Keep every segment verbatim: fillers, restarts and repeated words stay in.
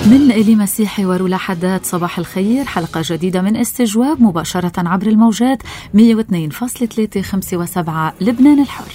من إلي مسيحي ورولا حداد، صباح الخير. حلقة جديدة من استجواب مباشرة عبر الموجات مية واثنين فاصلة ثلاثة خمسة وسبعة لبنان الحر.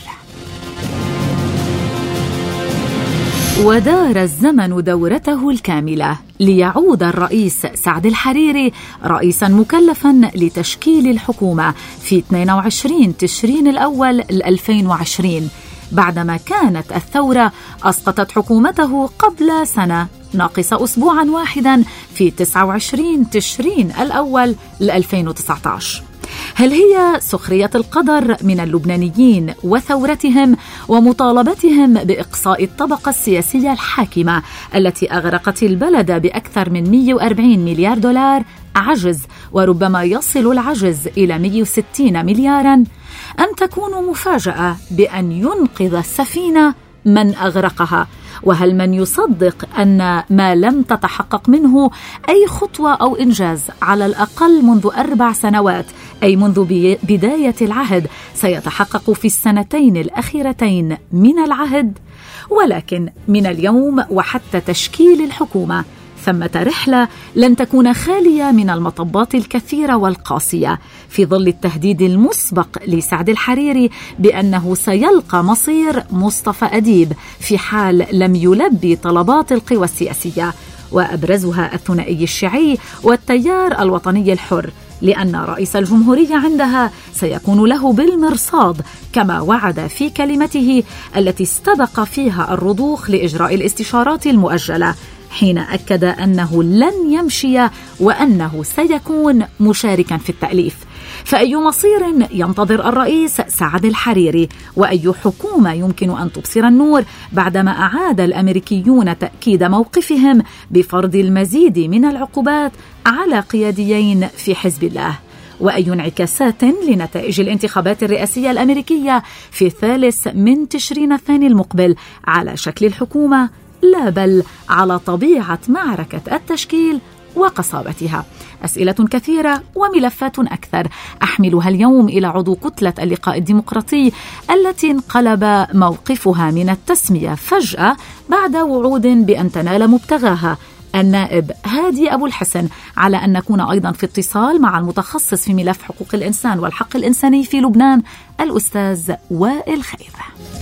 ودار الزمن دورته الكاملة ليعود الرئيس سعد الحريري رئيسا مكلفا لتشكيل الحكومة في اثنين وعشرين تشرين الأول ألفين وعشرين، بعدما كانت الثورة أسقطت حكومته قبل سنة ناقص أسبوعا واحدا في تسعة وعشرين تشرين الأول ألفين وتسعة عشر. هل هي سخرية القدر من اللبنانيين وثورتهم ومطالبتهم بإقصاء الطبقة السياسية الحاكمة التي أغرقت البلد بأكثر من مئة وأربعين مليار دولار عجز، وربما يصل العجز إلى مئة وستين مليارا، أم تكون مفاجأة بأن ينقذ السفينة من أغرقها؟ وهل من يصدق أن ما لم تتحقق منه أي خطوة أو إنجاز على الأقل منذ أربع سنوات، أي منذ بداية العهد، سيتحقق في السنتين الأخيرتين من العهد؟ ولكن من اليوم وحتى تشكيل الحكومة ثمة رحلة لن تكون خالية من المطبات الكثيرة والقاسية، في ظل التهديد المسبق لسعد الحريري بأنه سيلقى مصير مصطفى أديب في حال لم يلبي طلبات القوى السياسية، وأبرزها الثنائي الشيعي والتيار الوطني الحر، لأن رئيس الجمهورية عندها سيكون له بالمرصاد كما وعد في كلمته التي استبق فيها الرضوخ لإجراء الاستشارات المؤجلة، حين أكد أنه لن يمشي وأنه سيكون مشاركا في التأليف. فأي مصير ينتظر الرئيس سعد الحريري؟ وأي حكومة يمكن أن تبصر النور بعدما أعاد الأمريكيون تأكيد موقفهم بفرض المزيد من العقوبات على قياديين في حزب الله؟ وأي انعكاسات لنتائج الانتخابات الرئاسية الأمريكية في الثالث من تشرين الثاني المقبل على شكل الحكومة، لا بل على طبيعة معركة التشكيل وقصابتها؟ أسئلة كثيرة وملفات أكثر أحملها اليوم إلى عضو كتلة اللقاء الديمقراطي التي انقلب موقفها من التسمية فجأة بعد وعود بأن تنال مبتغاها، النائب هادي أبو الحسن، على أن نكون أيضا في اتصال مع المتخصص في ملف حقوق الإنسان والحق الإنساني في لبنان الأستاذ وائل خير.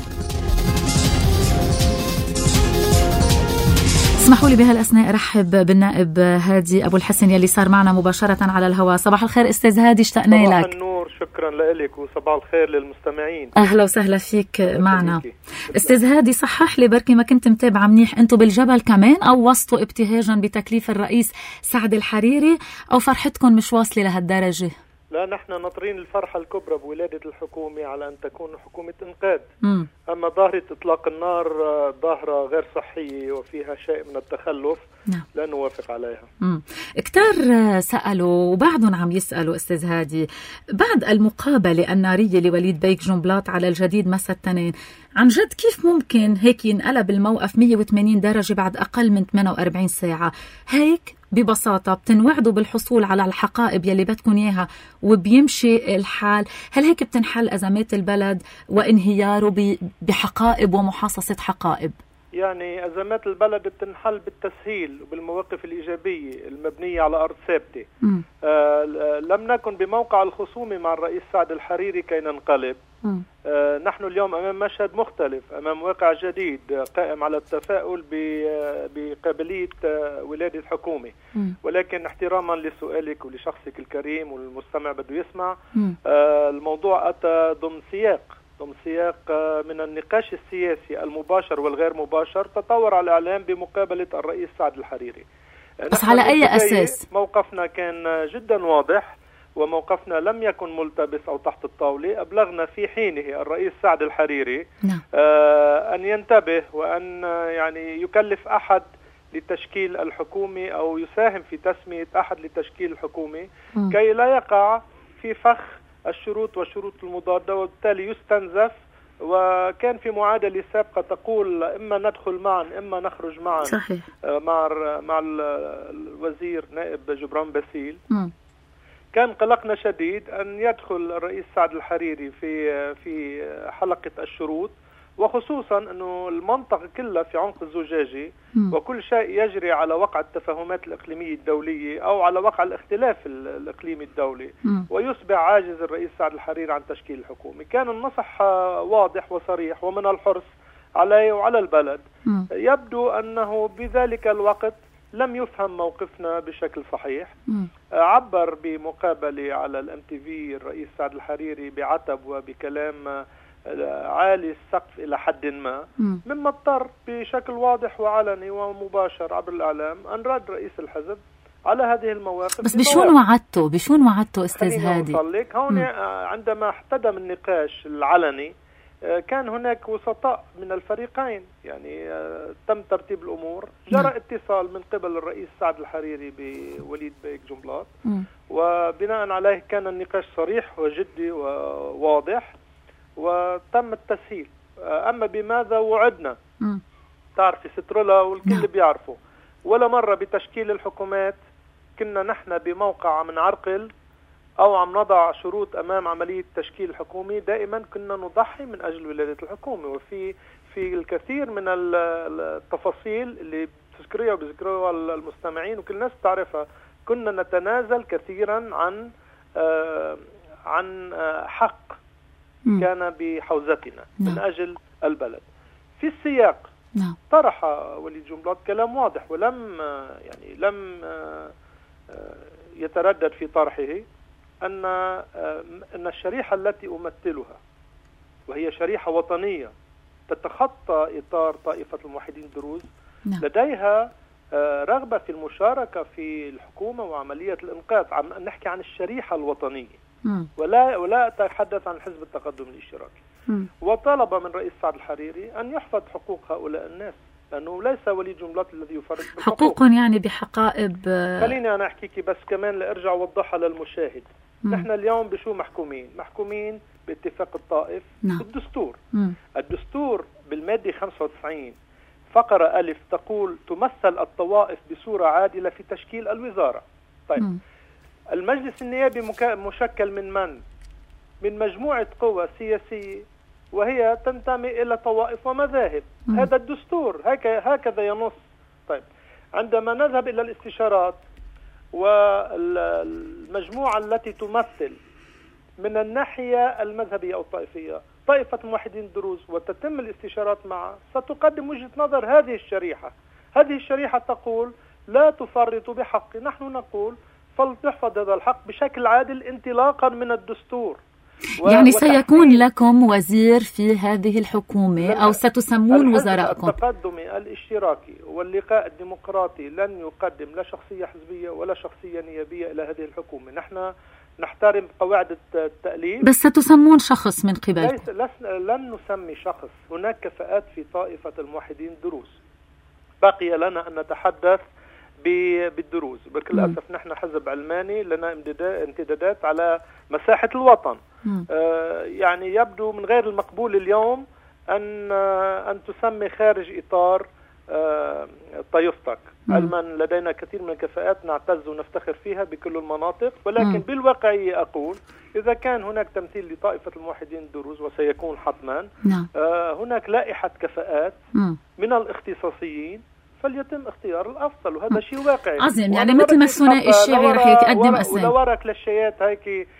اسمحوا لي بهالأثناء أرحب بالنائب هادي أبو الحسن يلي صار معنا مباشرة على الهواء. صباح الخير أستاذ هادي، اشتقنا لك. صباح النور، شكرا لك، وصباح الخير للمستمعين. أهلا وسهلا فيك معنا. أستاذ هادي، صحح لي بركي ما كنت متابعة منيح، أنتوا بالجبل كمان أو وسطوا ابتهاجا بتكليف الرئيس سعد الحريري، أو فرحتكم مش واصلة لهالدرجة؟ لا، نحن ناطرين الفرحة الكبرى بولادة الحكومة على أن تكون حكومة إنقاذ. م. أما ظاهرة إطلاق النار ظاهرة غير صحية وفيها شيء من التخلف. نعم. لا نوافق عليها. م. كتار سألوا وبعضهم عم يسألوا أستاذ هادي بعد المقابلة النارية لوليد بيك جنبلاط على الجديد مسا التنين، عن جد كيف ممكن هيك ينقلب الموقف مية وثمانين درجة بعد أقل من ثمانية وأربعين ساعة؟ هيك ببساطة بتنوعدوا بالحصول على الحقائب يلي بدكن إياها وبيمشي الحال؟ هل هيك بتنحل أزمات البلد وانهياره بحقائب ومحاصصة حقائب؟ يعني أزمات البلد بتنحل بالتسهيل وبالمواقف الإيجابية المبنية على أرض ثابتة. آه لم نكن بموقع الخصومة مع الرئيس سعد الحريري كي ننقلب. آه نحن اليوم أمام مشهد مختلف، أمام واقع جديد قائم على التفاؤل بقابلية آه ولادة حكومة. م. ولكن احتراما لسؤالك ولشخصك الكريم والمستمع بده يسمع، آه الموضوع أتى ضمن سياق ضمن سياق من النقاش السياسي المباشر والغير مباشر تطور على الإعلام بمقابلة الرئيس سعد الحريري. بس على أي أساس؟ موقفنا كان جدا واضح، وموقفنا لم يكن ملتبس أو تحت الطاولة. أبلغنا في حينه الرئيس سعد الحريري نعم. آه أن ينتبه وأن يعني يكلف أحد لتشكيل الحكومة أو يساهم في تسمية أحد لتشكيل الحكومة م. كي لا يقع في فخ الشروط والشروط المضادة، وبالتالي يستنزف. وكان في معادلة سابقة تقول إما ندخل معا إما نخرج معا. صحيح. مع مع الوزير نائب جبران باسيل. م. كان قلقنا شديد أن يدخل الرئيس سعد الحريري في في حلقة الشروط وخصوصا أنه المنطقة كلها في عنق الزجاجي وكل شيء يجري على وقع التفاهمات الإقليمية الدولية أو على وقع الاختلاف الإقليمي الدولي، ويصبح عاجز الرئيس سعد الحريري عن تشكيل الحكومة. كان النصح واضح وصريح ومن الحرص عليه وعلى البلد. يبدو أنه بذلك الوقت لم يفهم موقفنا بشكل صحيح. عبر بمقابلة على الام تي في الرئيس سعد الحريري بعتب وبكلام عالي السقف إلى حد ما، مما اضطر بشكل واضح وعلني ومباشر عبر الإعلام أن رد رئيس الحزب على هذه المواقف. بس بشون وعدته بشون وعدته أستاذ هادي؟ هون عندما احتدم النقاش العلني كان هناك وسطاء من الفريقين، يعني تم ترتيب الأمور، جرى اتصال من قبل الرئيس سعد الحريري بوليد بيك جنبلاط، وبناء عليه كان النقاش صريح وجدي وواضح وتم التسهيل. أما بماذا وعدنا؟ تعرفي سترولا والكل بيعرفوا، ولا مرة بتشكيل الحكومات كنا نحن بموقع من عرقل أو عم نضع شروط أمام عملية تشكيل الحكومة. دائما كنا نضحي من أجل ولادة الحكومة، وفي في الكثير من التفاصيل اللي بتذكريها وبذكرها المستمعين وكل الناس تعرفها، كنا نتنازل كثيرا عن آه عن آه حق كان بحوزتنا من أجل البلد. في السياق طرح وليد جنبلاط كلام واضح ولم يعني لم يتردد في طرحه أن أن الشريحة التي أمثلها وهي شريحة وطنية تتخطى إطار طائفة الموحدين الدروز لديها رغبة في المشاركة في الحكومة وعملية الإنقاذ. عم نحكي عن الشريحة الوطنية ولا ولا أتحدث عن حزب التقدم الاشتراكي. وطلب من رئيس سعد الحريري أن يحفظ حقوق هؤلاء الناس، لأنه ليس وليد جنبلاط الذي يفرق بالحقوق. حقوق يعني بحقائب. خليني أنا أحكيكي بس كمان لأرجع وضحها للمشاهد. مم. نحن اليوم بشو محكومين؟ محكومين باتفاق الطائف نعم. بالدستور. مم. الدستور بالمادة خمسة وتسعين فقرة ألف تقول تمثل الطوائف بصورة عادلة في تشكيل الوزارة. طيب مم. المجلس النيابي مشكل من من؟ من مجموعة قوى سياسية وهي تنتمي إلى طوائف ومذاهب. م. هذا الدستور هكذا ينص. طيب عندما نذهب إلى الاستشارات والمجموعة التي تمثل من الناحية المذهبية أو الطائفية طائفة الموحدين الدروز وتتم الاستشارات معها، ستقدم وجهة نظر هذه الشريحة. هذه الشريحة تقول لا تفرطوا بحق، نحن نقول فلتحفظ هذا الحق بشكل عادل انطلاقا من الدستور. يعني سيكون لكم وزير في هذه الحكومة أو ستسمون وزراءكم. التقدم الاشتراكي واللقاء الديمقراطي لن يقدم لا شخصية حزبية ولا شخصية نيابية إلى هذه الحكومة. نحن نحترم قواعد التأليف، بس ستسمون شخص من قبلكم. لن نسمي شخص. هناك كفاءات في طائفة الموحدين الدروز، بقي لنا أن نتحدث بالدروز. بكل أسف نحن حزب علماني لنا امتدادات على مساحة الوطن. آه يعني يبدو من غير المقبول اليوم أن آه أن تسمي خارج إطار آه طائفتك. علما لدينا كثير من الكفاءات نعتز ونفتخر فيها بكل المناطق، ولكن مم. بالواقعية أقول إذا كان هناك تمثيل لطائفة الموحدين الدروز وسيكون حتما آه هناك لائحة كفاءات مم. من الاختصاصيين، فليتم اختيار الأفضل، وهذا شيء واقعي عظيم. يعني مثل ما الثنائي الشيعي رح يتقدم أسامي ولورا كلاشيات هيك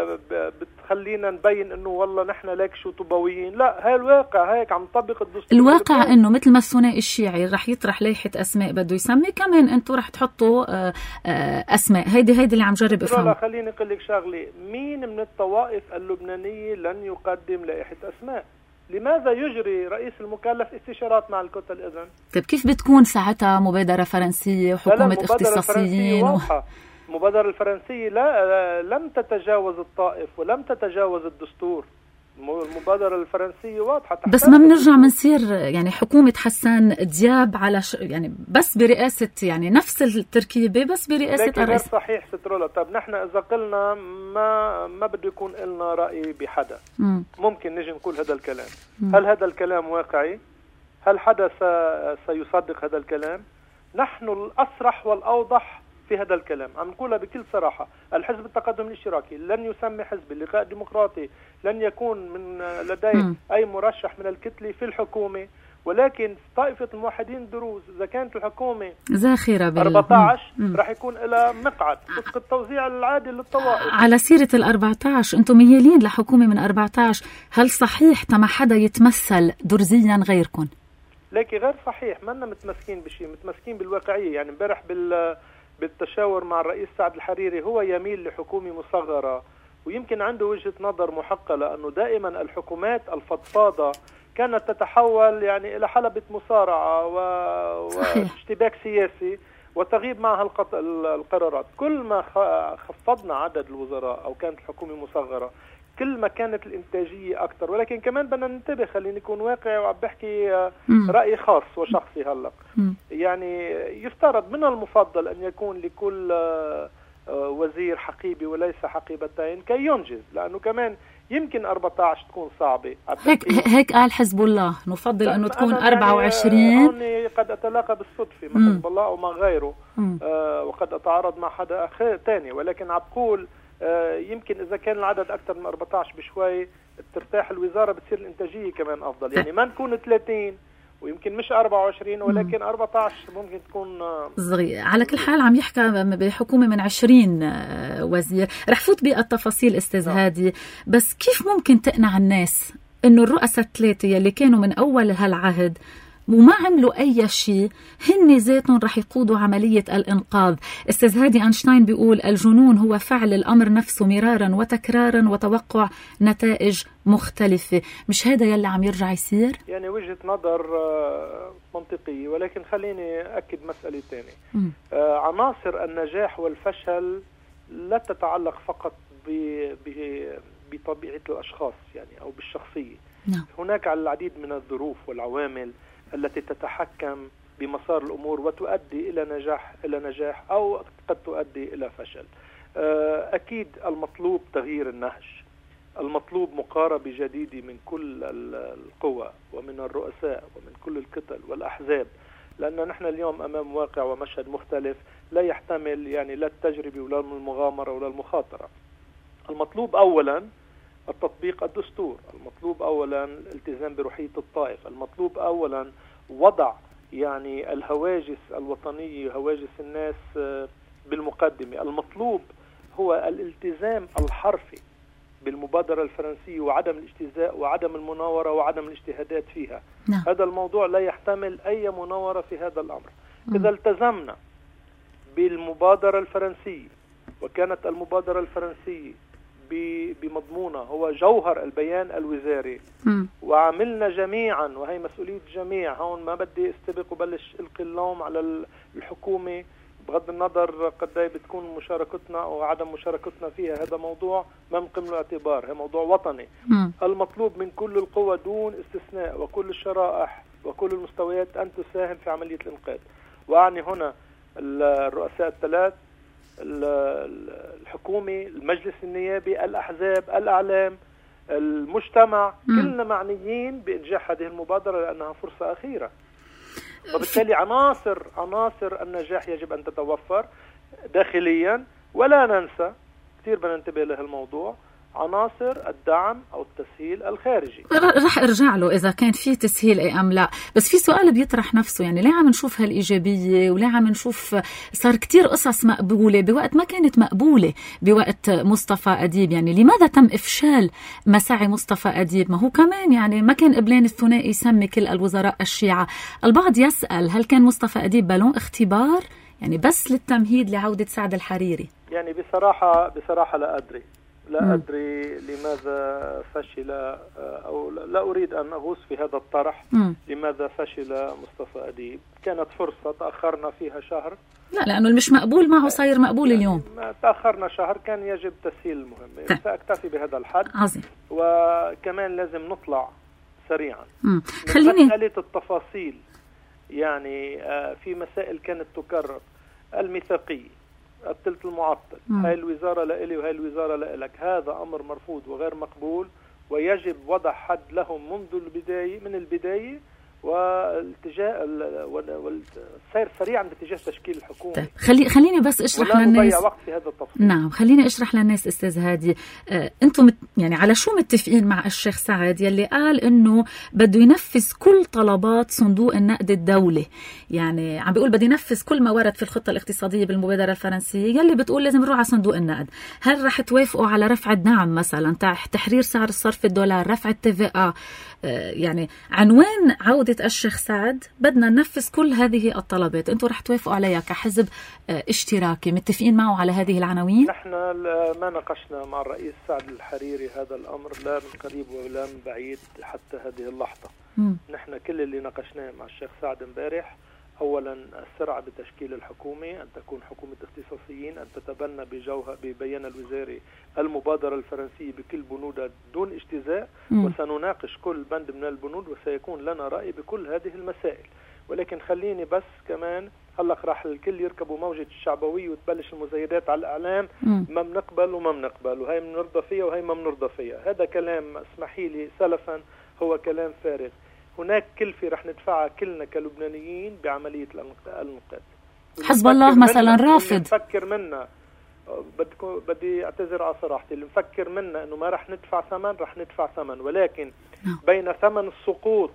بتخلينا نبين انه والله نحن ليك شو طوبويين. لا، هاي الواقع، هيك عم نطبق الدستور. الواقع انه مثل ما الثنائي الشيعي رح يطرح لائحة اسماء بده يسمي، كمان انتم رح تحطوا اسماء. هيدي هيدي اللي عم جرب افهم. خليني اقول لك شغله، مين من الطوائف اللبنانية لن يقدم لائحة اسماء؟ لماذا يجري رئيس المكلف استشارات مع الكتل إذن؟ طيب كيف بتكون ساعتها مبادرة فرنسية وحكومة اختصاصيين؟ و... المبادرة الفرنسية لا لم تتجاوز الطائف ولم تتجاوز الدستور. المبادرة الفرنسية واضحة. بس ما بنرجع منصير يعني حكومة حسان دياب على ش... يعني بس برئاسة، يعني نفس التركيبة بس برئاسة الرئيس. صحيح سترولا. طب نحن إذا قلنا ما ما بده يكون لنا رأي بحدا، م. ممكن نجي نقول هذا الكلام. م. هل هذا الكلام واقعي؟ هل حدا سيصدق هذا الكلام؟ نحن الأصرح والأوضح في هذا الكلام، عم نقولها بكل صراحة. الحزب التقدم الاشتراكي لن يسمي حزب اللقاء الديمقراطي، لن يكون من لديه م. أي مرشح من الكتلة في الحكومة، ولكن طائفة الموحدين الدروز إذا كانت الحكومة زاخرة بال أربعة عشر راح يكون لها مقعد وفق التوزيع العادل للطوائف. على سيرة الأربعة عشر، أنتم ميالين لحكومة من أربعة عشر، هل صحيح تما حدا يتمثل درزيا غيركم؟ لكن غير صحيح، ما لنا متمسكين بشيء، متمسكين بالواقعية. يعني امبارح بال بالتشاور مع الرئيس سعد الحريري هو يميل لحكومة مصغرة، ويمكن عنده وجهة نظر محقة، لأنه دائما الحكومات الفضفاضة كانت تتحول يعني إلى حلبة مصارعة و... واشتباك سياسي وتغيب معها القط... القرارات. كل ما خفضنا عدد الوزراء أو كانت الحكومة مصغرة كل ما كانت الإنتاجية أكثر. ولكن كمان بدنا ننتبه، خليني نكون واقعي وعم بحكي رأي خاص وشخصي هلأ. يعني يفترض من المفضل أن يكون لكل وزير حقيبة وليس حقيبتين كي ينجز، لأنه كمان يمكن أربعة عشر تكون صعبة. هيك هيك قال حزب الله، نفضل أنه تكون أربعة وعشرين. يعني قد أتلاقى بالصدفة مع حزب الله أو مع غيره، آه وقد أتعارض مع حدا آخر تاني، ولكن عم بقول آه يمكن إذا كان العدد أكثر من أربعة عشر بشوي ترتاح الوزارة، بتصير الإنتاجية كمان أفضل. يعني ما نكون ثلاثين ويمكن مش أربعة وعشرين ولكن أربعة عشر ممكن تكون صغير. على كل حال عم يحكى بحكومة من عشرين وزير. رح فوت بالتفاصيل أستاذ هادي، بس كيف ممكن تقنع الناس إنه الرؤساء الثلاثة يلي كانوا من أول هالعهد وما عملوا أي شيء هن ذاتهم رح يقودوا عملية الإنقاذ؟ أستاذ هادي أينشتاين بيقول الجنون هو فعل الأمر نفسه مرارا وتكرارا وتوقع نتائج مختلفة. مش هذا يلي عم يرجع يصير؟ يعني وجهة نظر منطقية، ولكن خليني أكد مسألة تانية. آه عناصر النجاح والفشل لا تتعلق فقط بطبيعة الأشخاص يعني أو بالشخصية. نعم. هناك العديد من الظروف والعوامل التي تتحكم بمسار الأمور وتؤدي إلى نجاح إلى نجاح أو قد تؤدي إلى فشل. أكيد المطلوب تغيير النهج، المطلوب مقاربة جديدة من كل القوى ومن الرؤساء ومن كل الكتل والأحزاب، لأن نحن اليوم أمام واقع ومشهد مختلف لا يحتمل يعني لا التجربة ولا المغامرة ولا المخاطرة. المطلوب أولا التطبيق الدستور، المطلوب أولا الالتزام بروحية الطائف، المطلوب أولا وضع يعني الهواجس الوطنية هواجس الناس بالمقدمة، المطلوب هو الالتزام الحرفي بالمبادرة الفرنسية وعدم الاجتزاء وعدم المناورة وعدم الاجتهادات فيها. نعم. هذا الموضوع لا يحتمل أي مناورة في هذا الأمر. م. إذا التزمنا بالمبادرة الفرنسية وكانت المبادرة الفرنسية بمضمونة هو جوهر البيان الوزاري م. وعملنا جميعا، وهي مسؤولية جميع، هون ما بدي استبق وبلش القي اللوم على الحكومة بغض النظر قد بتكون مشاركتنا أو عدم مشاركتنا فيها، هذا موضوع ما نقيم له اعتبار، هذا موضوع وطني. م. المطلوب من كل القوى دون استثناء وكل الشرائح وكل المستويات أن تساهم في عملية الإنقاذ، وأعني هنا الرؤساء الثلاث، الحكومة، المجلس النيابي، الأحزاب، الأعلام، المجتمع، م. كلنا معنيين بإنجاح هذه المبادرة لأنها فرصة أخيرة. وبالتالي عناصر عناصر النجاح يجب أن تتوفر داخليا، ولا ننسى كثير بدنا ننتبه لهالموضوع عناصر الدعم أو التسهيل الخارجي. رح ارجع له إذا كان في تسهيل أي أم لا، بس في سؤال بيطرح نفسه، يعني ليه عم نشوف هالإيجابية وليه عم نشوف صار كتير قصص مقبولة بوقت ما كانت مقبولة بوقت مصطفى أديب؟ يعني لماذا تم إفشال مساعي مصطفى أديب؟ ما هو كمان يعني ما كان قبلان الثنائي يسمي كل الوزراء الشيعة. البعض يسأل هل كان مصطفى أديب بالون اختبار يعني بس للتمهيد لعودة سعد الحريري؟ يعني بصراحة بصراحة لا أدري لا أدري لماذا فشل، أو لا أريد أن أغوص في هذا الطرح. م. لماذا فشل مصطفى أديب؟ كانت فرصة تأخرنا فيها شهر. لا لأنه مش مقبول معه صاير مقبول يعني اليوم. تأخرنا شهر، كان يجب تسهيل المهمة. سأكتفي بهذا الحد. عظيم. وكمان لازم نطلع سريعا. م. خليني مسألة التفاصيل، يعني في مسائل كانت تكرر، الميثاقية، الثلث المعطل، م. هاي الوزارة لإلي وهاي الوزارة لإلك، هذا أمر مرفوض وغير مقبول ويجب وضع حد لهم منذ البداية من البداية والاتجاه والسير سريعا باتجاه تشكيل الحكومة. طيب خلي خليني بس اشرح للناس وقت في هذا التفصيل. نعم خليني اشرح للناس استاذ هادي، آه، انتم مت يعني على شو متفقين مع الشيخ سعد يلي قال انه بده ينفذ كل طلبات صندوق النقد الدولي، يعني عم بيقول بده ينفذ كل ما ورد في الخطة الاقتصادية بالمبادرة الفرنسية يلي بتقول لازم نروح على صندوق النقد. هل رح توافقوا على رفع الدعم مثلا، تحرير سعر الصرف الدولار، رفع التي في آ؟ يعني عنوان عودة الشيخ سعد بدنا ننفذ كل هذه الطلبات، انتم رح توافقوا عليها كحزب اشتراكي، متفقين معه على هذه العناوين؟ نحن ما ناقشنا مع الرئيس سعد الحريري هذا الأمر لا من قريب ولا من بعيد حتى هذه اللحظة. م. نحن كل اللي ناقشناه مع الشيخ سعد امبارح أولا السرعة بتشكيل الحكومة، أن تكون حكومة اختصاصيين، أن تتبنى بجوها ببيان الوزاري المبادرة الفرنسية بكل بنودها دون اجتزاء، م. وسنناقش كل بند من البنود وسيكون لنا رأي بكل هذه المسائل. ولكن خليني بس كمان هلا راح الكل يركبوا موجة الشعبوية وتبلش المزايدات على الإعلام، م. ما بنقبل وما بنقبل وهي بنرضى فيها وهي ما بنرضى فيها. هذا كلام اسمحي لي سلفا هو كلام فارغ. هناك كلفة رح ندفعها كلنا كلبنانيين بعملية الانقاذ. حزب الله مثلا رافض. نفكر منا بدكم بدي اعتذر على صراحتي، اللي مفكر منا انه ما رح ندفع ثمن رح ندفع ثمن، ولكن بين ثمن السقوط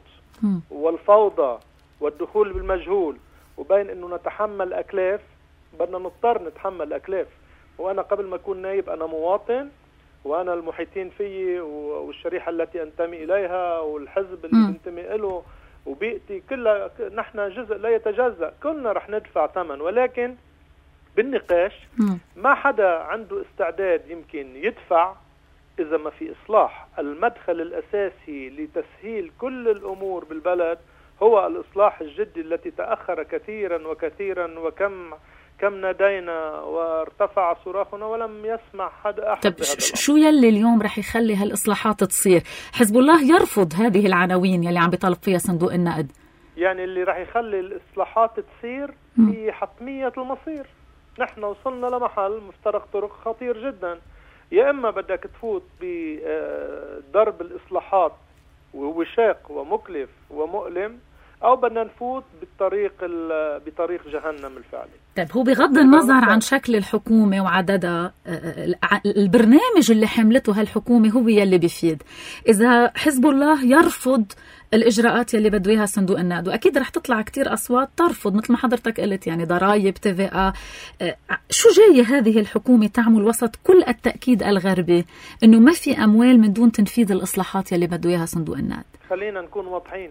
والفوضى والدخول بالمجهول وبين انه نتحمل اكلاف بدنا نضطر نتحمل اكلاف. وانا قبل ما اكون نايب انا مواطن، وانا المحيطين فيي والشريحه التي انتمي اليها والحزب اللي بنتمي له وبيئتي كلها نحن جزء لا يتجزأ، كلنا رح ندفع ثمن. ولكن بالنقاش ما حدا عنده استعداد يمكن يدفع إذا ما في إصلاح. المدخل الأساسي لتسهيل كل الأمور بالبلد هو الإصلاح الجدي التي تأخر كثيرا وكثيرا، وكم كم نادينا وارتفع صراخنا ولم يسمع حدا أحد. طب شو يلي اليوم رح يخلي هالإصلاحات تصير؟ حزب الله يرفض هذه العناوين يلي عم بيطالب فيها صندوق النقد. يعني اللي رح يخلي الإصلاحات تصير هي حتمية المصير. نحن وصلنا لمحل مفترق طرق خطير جدا، يا إما بدك تفوت بضرب الإصلاحات وهو شاق ومكلف ومؤلم، أو بدنا نفوت بالطريق بطريق جهنم الفعلي. طيب هو بغض النظر عن شكل الحكومة وعددها، البرنامج اللي حملته هالحكومة هو يلي بيفيد. إذا حزب الله يرفض الإجراءات يلي بده إياها صندوق النقد، وأكيد رح تطلع كتير أصوات ترفض مثل ما حضرتك قلت، يعني ضرائب تي في آ. شو جاية هذه الحكومة تعمل وسط كل التأكيد الغربي إنه ما في أموال من دون تنفيذ الإصلاحات يلي بده إياها صندوق النقد؟ خلينا نكون واضحين.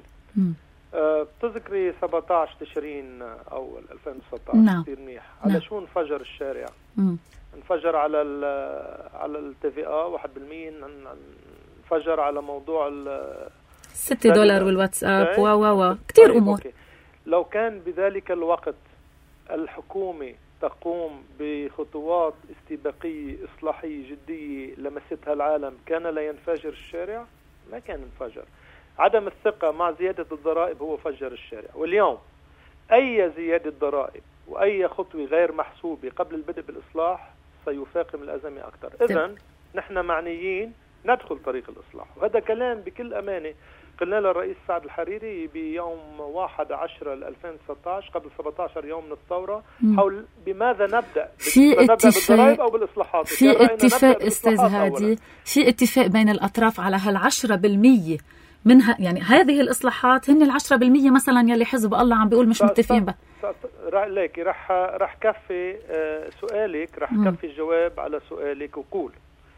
بتذكري سبعة عشر تشرين أول ألفين وستة عشر نعم. كثير منيح. على نعم. شو انفجر الشارع؟ مم. انفجر على ال على التي في آ واحد بالمية، انفجر على موضوع ستة دولار والواتساب و و و كثير طيب أمور. أوكي. لو كان بذلك الوقت الحكومة تقوم بخطوات استباقية إصلاحية جدية لمستها العالم، كان لا ينفجر الشارع؟ ما كان انفجر. عدم الثقة مع زيادة الضرائب هو فجر الشارع. واليوم أي زيادة ضرائب وأي خطوة غير محسوبة قبل البدء بالإصلاح سيفاقم الأزمة أكثر. إذن نحن معنيين ندخل طريق الإصلاح، وهذا كلام بكل أمانة قلنا للرئيس سعد الحريري بيوم واحد عشرة ألفين وستة عشر قبل سبعة عشر يوم من الثورة حول بماذا نبدأ، في اتفاق أو بالإصلاحات. في اتفاق استاذ هادي، في اتفاق بين الأطراف على هالعشرة بالمية منها، يعني هذه الإصلاحات هن العشرة بالمية مثلا يلي حزب الله عم بيقول مش متفقين بها. ليكي رح رح كفي سؤالك، رح كفي الجواب على سؤالك وقول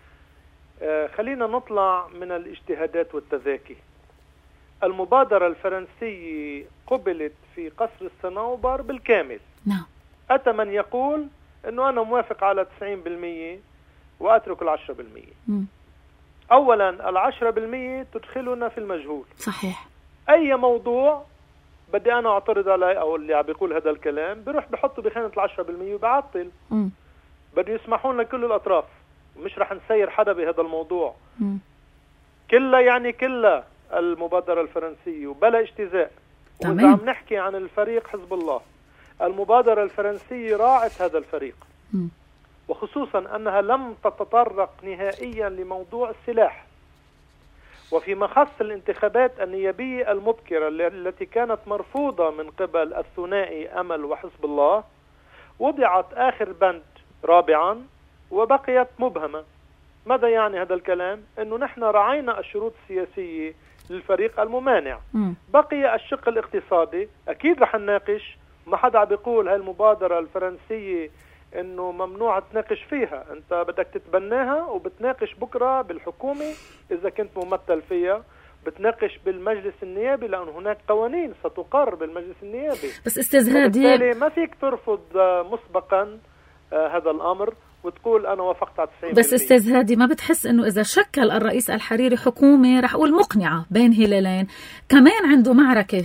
خلينا نطلع من الاجتهادات والتذاكي. المبادرة الفرنسية قبلت في قصر الصنوبر بالكامل. نعم. أتى من يقول أنه أنا موافق على تسعين بالمية وأترك العشرة بالمية. م. أولا العشرة بالمية تدخلنا في المجهول. صحيح. أي موضوع بدي أنا أعترض عليه أو اللي عم بيقول هذا الكلام بيروح بحطه بخانة العشرة بالمية وبعطل. بدي يسمحون لكل الأطراف، مش رح نسير حدا بهذا الموضوع. م. كلها يعني كلها المبادرة الفرنسية وبلا اجتزاء. وإذا عم نحكي عن الفريق حزب الله، المبادرة الفرنسية راعت هذا الفريق. م. وخصوصا أنها لم تتطرق نهائيا لموضوع السلاح، وفيما خص الانتخابات النيابية المبكرة التي كانت مرفوضة من قبل الثنائي أمل وحزب الله، وضعت آخر بند رابعا وبقيت مبهمة. ماذا يعني هذا الكلام؟ أنه نحن رعينا الشروط السياسية للفريق الممانع. م. بقي الشق الاقتصادي، أكيد رح نناقش. ما حدا بيقول هاي المبادرة الفرنسية انه ممنوع تناقش فيها، انت بدك تتبناها وبتناقش بكرة بالحكومة اذا كنت ممثل فيها، بتناقش بالمجلس النيابي لأن هناك قوانين ستقر بالمجلس النيابي. بس استاذ هادي، بالتالي ما فيك ترفض مسبقا هذا الامر وتقول انا وافقت على تسعين بالمئة. بس استاذ هادي، ما بتحس انه اذا شكل الرئيس الحريري حكومه رح اقول مقنعه بين هلالين، كمان عنده معركه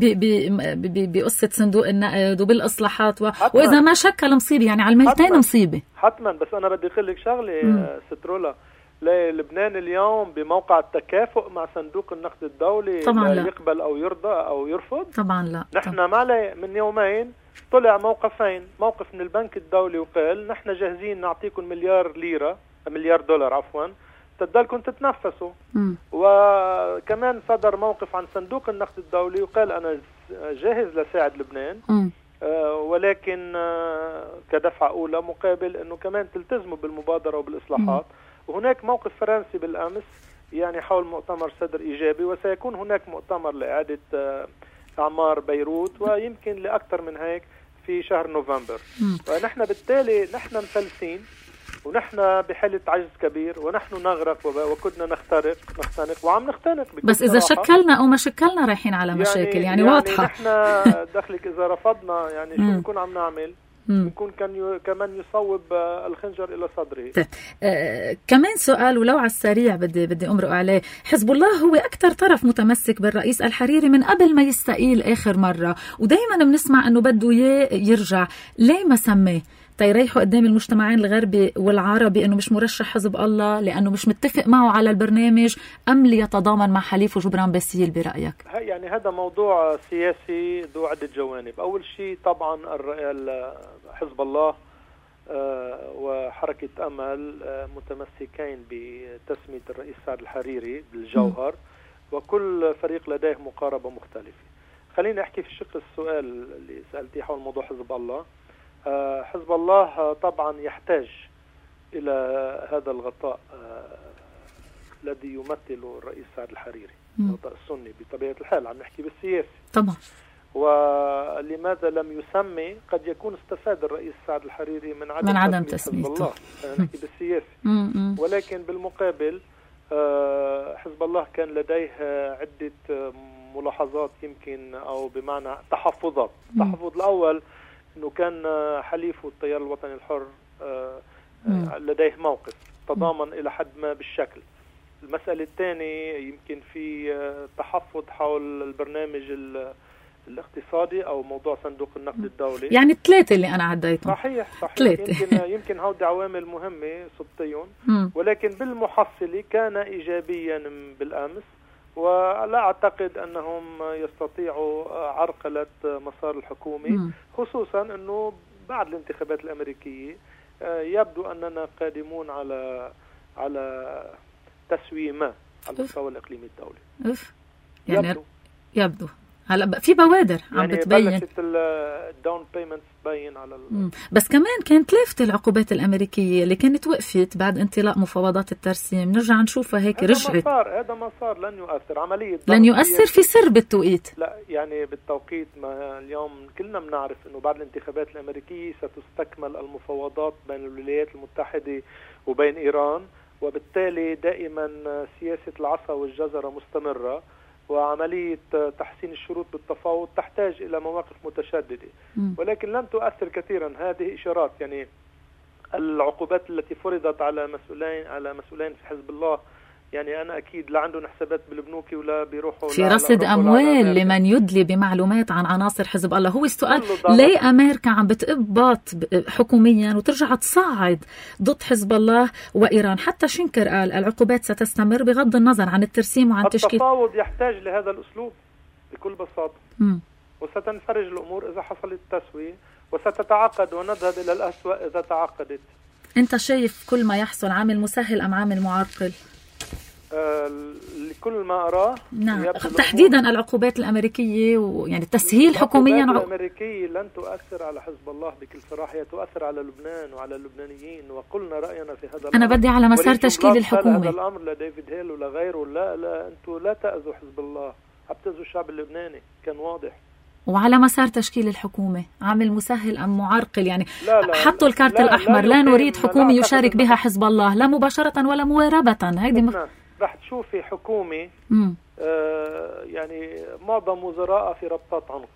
بقصه صندوق النقد وبالاصلاحات و... واذا ما شكل مصيبه، يعني على الميلتين مصيبه حتما. بس انا بدي اقول لك شغله سترولا، لبنان اليوم بموقع التكافؤ مع صندوق النقد الدولي طبعا لا يقبل او يرضى او يرفض؟ طبعا لا. نحن معلي من يومين طلع موقفين، موقف من البنك الدولي وقال نحن جاهزين نعطيكم مليار ليرة مليار دولار عفوا تضلكم تتنفسوا. م. وكمان صدر موقف عن صندوق النقد الدولي وقال أنا جاهز لساعد لبنان، آه ولكن آه كدفعة أولى مقابل أنه كمان تلتزموا بالمبادرة وبالإصلاحات. م. وهناك موقف فرنسي بالأمس يعني حول مؤتمر صدر إيجابي، وسيكون هناك مؤتمر لإعادة آه أعمار بيروت ويمكن لأكثر من هيك في شهر نوفمبر. ونحن بالتالي نحن مفلسين ونحن بحالة عجز كبير ونحن نغرق وكدنا نخترق نختنق وعم نختنق. بس إذا شكلنا أو ما شكلنا رايحين على مشاكل يعني, يعني, يعني واضحة. نحن دخلك إذا رفضنا يعني شو نكون عم نعمل؟ يكون كان ي... كمان يصوب الخنجر إلى صدره. طيب. آه كمان سؤال ولو على السريع بدي بدي أمرق عليه. حزب الله هو أكثر طرف متمسك بالرئيس الحريري من قبل ما يستقيل آخر مرة، ودايما بنسمع أنه بده يرجع. ليه ما سميه تيريحوا قدام المجتمعين الغربي والعربي أنه مش مرشح حزب الله لأنه مش متفق معه على البرنامج، أم ليتضامن مع حليفه جبران باسيل برأيك؟ يعني هذا موضوع سياسي ذو عدة جوانب. أول شيء طبعا حزب الله وحركة أمل متمسكين بتسمية الرئيس سعد الحريري بالجوهر، وكل فريق لديه مقاربة مختلفة. خليني أحكي في شق السؤال اللي سألتيه حول موضوع حزب الله. حزب الله طبعا يحتاج إلى هذا الغطاء الذي يمثله الرئيس سعد الحريري، الغطاء السني بطبيعة الحال، عم نحكي بالسياسي طبعا. ولماذا لم يسمي؟ قد يكون استفاد الرئيس سعد الحريري من عدم, من عدم تسميته، حزب الله نحكي بالسياسي. ولكن بالمقابل حزب الله كان لديه عدة ملاحظات يمكن أو بمعنى تحفظات. التحفظ الأول أنه كان حليفه التيار الوطني الحر لديه موقف تضامن إلى حد ما بالشكل. المسألة الثانية يمكن في تحفظ حول البرنامج الاقتصادي أو موضوع صندوق النقد الدولي. يعني الثلاثة اللي أنا عديتهم. صحيح صحيح. ثلاثة. يمكن يمكن هودي عوامل مهمة صبتيون، ولكن بالمحصلة كان إيجابيا بالأمس، ولا أعتقد أنهم يستطيعوا عرقلة مسار الحكومة، خصوصا أنه بعد الانتخابات الأمريكية يبدو أننا قادمون على على تسوية ما على المستوى الإقليمي الدولي. أف. يعني يبدو يبدو هلا في بوادر عم يعني بتبين، بلشت الداون بيمنتس تبين على ال... بس كمان كانت لافتة العقوبات الأمريكية اللي كانت وقفت بعد انطلاق مفاوضات الترسيم، نرجع نشوفها هيك رجعت. هذا ما صار هذا ما صار لن يؤثر عملية لن يؤثر في سر بالتوقيت. لا يعني بالتوقيت، ما اليوم كلنا بنعرف انه بعد الانتخابات الأمريكية ستستكمل المفاوضات بين الولايات المتحدة وبين إيران، وبالتالي دائما سياسة العصا والجزرة مستمرة، وعملية تحسين الشروط بالتفاوض تحتاج إلى مواقف متشددة، ولكن لن تؤثر كثيرا. هذه إشارات، يعني العقوبات التي فرضت على مسؤولين على مسؤولين في حزب الله، يعني أنا أكيد لا عندهم حسابات بالبنوك ولا بيروحوا في رصد أموال لمن يدلي بمعلومات عن عناصر حزب الله. هو السؤال ليه أمريكا عم بتقبض حكوميا وترجع تصعد ضد حزب الله وإيران؟ حتى شنكر قال العقوبات ستستمر بغض النظر عن الترسيم وعن تشكيل. التفاوض يحتاج لهذا الأسلوب بكل بساطة، م. وستنفرج الأمور إذا حصلت تسوية، وستتعقد ونذهب إلى الأسوأ إذا تعقدت. أنت شايف كل ما يحصل عامل مسهل أم عامل معرقل؟ اللي بكل ما أراه نعم تحديدا العقوبات الأمريكية ويعني التسهيل حكوميا. العقوبات الأمريكية لن تؤثر على حزب الله بكل صراحة، هي تؤثر على لبنان وعلى اللبنانيين، وقلنا رأينا في هذا الأمر. أنا بدي على مسار تشكيل الحكومة. هذا الأمر لديفيد هيل ولا غيره، لا لا أنتوا لا تأذوا حزب الله، أبتزوا الشعب اللبناني، كان واضح. وعلى مسار تشكيل الحكومة عامل مسهل أم معرقل؟ يعني لا لا حطوا الكارت لا الأحمر، لا, لا نريد حكومة يشارك بها حزب الله لا مباشرة ولا مواربة. هيدي مف... رح تشوفي حكومة آه يعني معظم وزراء في ربطات عنق،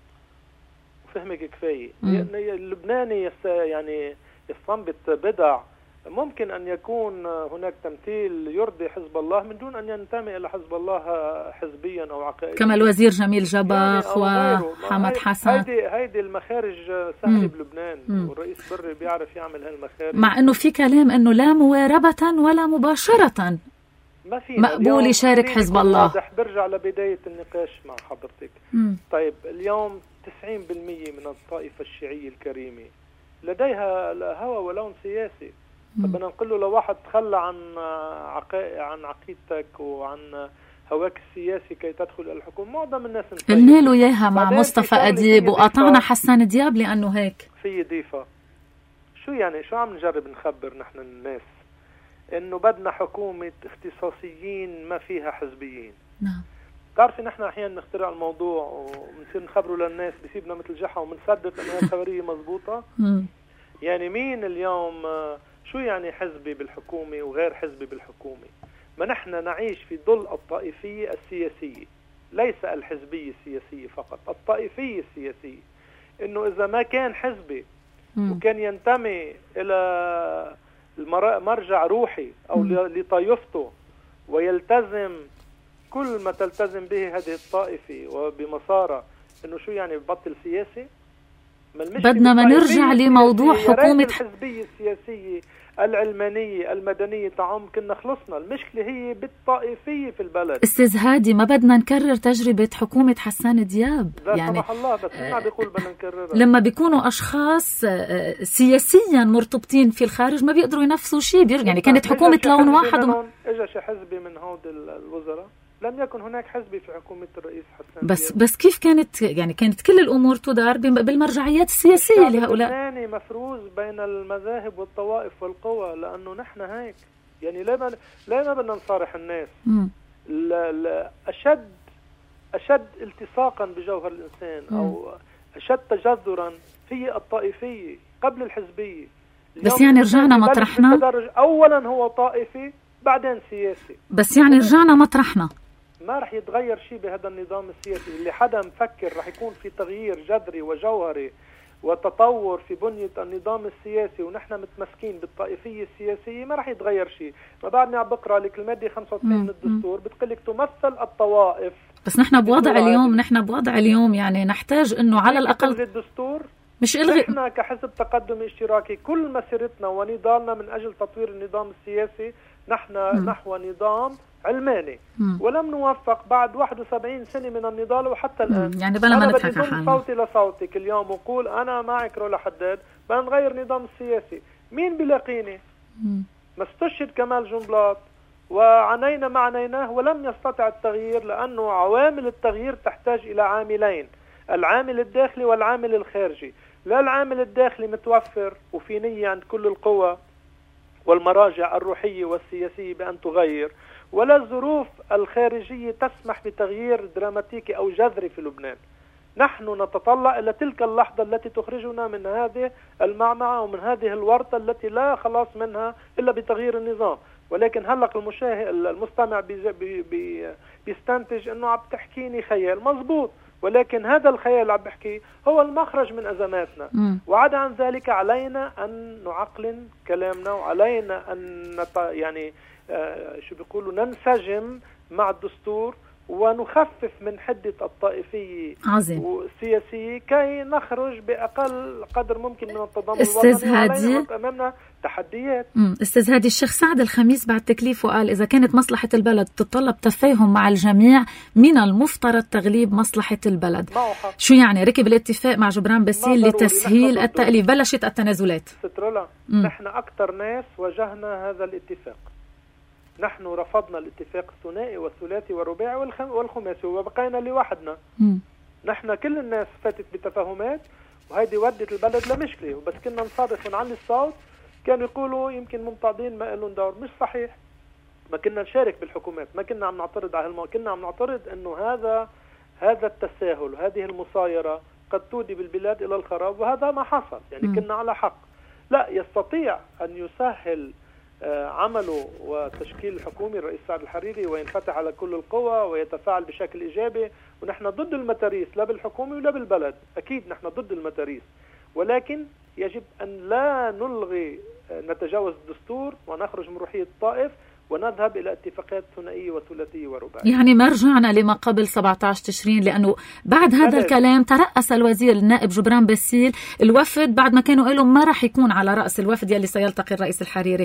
وفهمك كفاية. يعني اللبناني يس يعني يستنبط بدع. ممكن أن يكون هناك تمثيل يرضي حزب الله من دون أن ينتمي إلى حزب الله حزبيا أو عقائديا، كما الوزير جميل جبخ يعني وحمد حسن. هيدي هيدي المخارج سهلة بلبنان، مم. والرئيس بري بيعرف يعمل هالمخارج، مع أنه في كلام أنه لا مواربة ولا مباشرة ما في مقبول يشارك حزب الله. برجع لبداية النقاش مع حضرتك. مم. طيب اليوم تسعين بالمئة من الطائفة الشيعية الكريمة لديها هوى ولون سياسي. طب بدنا نقول له لو واحد تخلى عن عقائد عن عقيدتك وعن هواك السياسي كي تدخل الى الحكومه، معظم الناس قلنا له اياها مع مصطفى أديب وقطعنا حسان دياب لانه هيك. في ضيفه شو يعني شو عم نجرب نخبر نحن الناس؟ انه بدنا حكومه اختصاصيين ما فيها حزبيين. نعم. بتعرفي نحن احيانا نخترع الموضوع وبنصير نخبره للناس بيسيبنا مثل جحا وبنصدق انه الخبريه مضبوطه. يعني مين اليوم شو يعني حزبي بالحكومة وغير حزبي بالحكومة؟ ما نحن نعيش في ظل الطائفية السياسية، ليس الحزبية السياسية فقط، الطائفية السياسية. إنه إذا ما كان حزبي وكان ينتمي إلى مرجع روحي أو لطائفته ويلتزم كل ما تلتزم به هذه الطائفة وبمسارة، إنه شو يعني ببطل سياسي؟ بدنا ما نرجع لموضوع حكومة الحزبية السياسية العلمانية المدنية تعم كنا خلصنا. المشكلة هي بالطائفية في البلد. استاذ هادي ما بدنا نكرر تجربة حكومة حسان دياب، يعني سمح الله، بس مين عم بيقول بدنا نكررها؟ لما بيكونوا أشخاص سياسيا مرتبطين في الخارج ما بيقدروا ينفسوا شيء. يعني كانت حكومة لون واحد و... اجى شي حزبي من هود الوزراء؟ لم يكن هناك حزبي في حكومة الرئيس حسن بس دياب. بس كيف كانت يعني كانت كل الأمور تدار بالمرجعيات السياسية لهؤلاء. الثاني مفروز بين المذاهب والطوائف والقوى، لأنه نحن هيك يعني لا ما لا ما بدنا نصارح الناس. لا لا أشد أشد التصاقا بجوهر الإنسان أو أشد تجذرا هي الطائفية قبل الحزبية. بس يعني رجعنا مطرحنا. أولا هو طائفي بعدين سياسي. بس يعني رجعنا مطرحنا. ما رح يتغير شيء بهذا النظام السياسي. اللي حدا مفكر رح يكون في تغيير جذري وجوهري وتطور في بنية النظام السياسي ونحن متمسكين بالطائفية السياسية ما رح يتغير شيء. ما بعدني عم بقرأ لك المادة خمسة وتسعين من الدستور بتقلك تمثل الطوائف. بس نحن بوضع اليوم نحن بوضع اليوم يعني نحتاج انه على الاقل الدستور مش الغي. نحن كحزب تقدمي اشتراكي كل مسيرتنا ونضالنا من اجل تطوير النظام السياسي نحن م. نحو نظام علماني م. ولم نوفق بعد واحد وسبعين سنة من النضال وحتى الآن. م. يعني بلا ما نضحك على حالنا. صوتي لصوتك اليوم وقول أنا معك رولا حداد بدنا نغير النظام السياسي. مين بيلاقيني؟ ما استشهد كمال جنبلاط وعنينا ما عنيناه ولم يستطع التغيير، لأنه عوامل التغيير تحتاج إلى عاملين، العامل الداخلي والعامل الخارجي. لا العامل الداخلي متوفر وفي نية عند كل القوى والمراجع الروحية والسياسية بأن تغير، ولا الظروف الخارجية تسمح بتغيير دراماتيكي أو جذري في لبنان. نحن نتطلع إلى تلك اللحظة التي تخرجنا من هذه المعمعة ومن هذه الورطة التي لا خلاص منها إلا بتغيير النظام. ولكن هلق المشاهد المستمع بي بي بيستنتج أنه عم تحكيني خيال. مزبوط، ولكن هذا الخيال عم بحكي هو المخرج من أزماتنا. م. وعدا عن ذلك علينا أن نعقلن كلامنا وعلينا أن نت... يعني آه شو بيقولوا ننسجم مع الدستور ونخفف من حدة الطائفية والسياسية كي نخرج بأقل قدر ممكن من التضامن الوطني. أمامنا تحديات. أستاذ هادي، الشيخ سعد الخميس بعد تكليفه قال إذا كانت مصلحة البلد تتطلب تفاهم مع الجميع من المفترض تغليب مصلحة البلد. شو يعني ركب الاتفاق مع جبران باسيل لتسهيل التأليف، بلشت التنازلات؟ سترولا نحن أكثر ناس واجهنا هذا الاتفاق نحن رفضنا الاتفاق الثنائي والثلاثي والرباعي والخماسي وبقينا لوحدنا. م. نحن كل الناس فاتت بتفاهمات وهيدي ودت البلد لمشكلة، وبس كنا نصادف ونعلي الصوت كانوا يقولوا يمكن ممتعضين ما لهم دور. مش صحيح، ما كنا نشارك بالحكومات، ما كنا عم نعترض على هالموضوع، كنا عم نعترض انه هذا هذا التساهل وهذه المصايرة قد تودي بالبلاد الى الخراب، وهذا ما حصل. يعني م. كنا على حق. لا يستطيع ان يسهل عمله وتشكيل الحكومي الرئيس سعد الحريري وينفتح على كل القوى ويتفاعل بشكل إيجابي، ونحن ضد المتاريس لا بالحكومة ولا بالبلد. أكيد نحن ضد المتاريس، ولكن يجب أن لا نلغي نتجاوز الدستور ونخرج من روحية الطائف ونذهب إلى اتفاقات ثنائية وثلاثية ورباعية. يعني ما رجعنا لما قبل سبعة عشر تشرين، لأنه بعد هذا الكلام ترأس الوزير النائب جبران باسيل الوفد بعد ما كانوا قالوا ما راح يكون على رأس الوفد يلي سيلتقي الرئيس الحريري.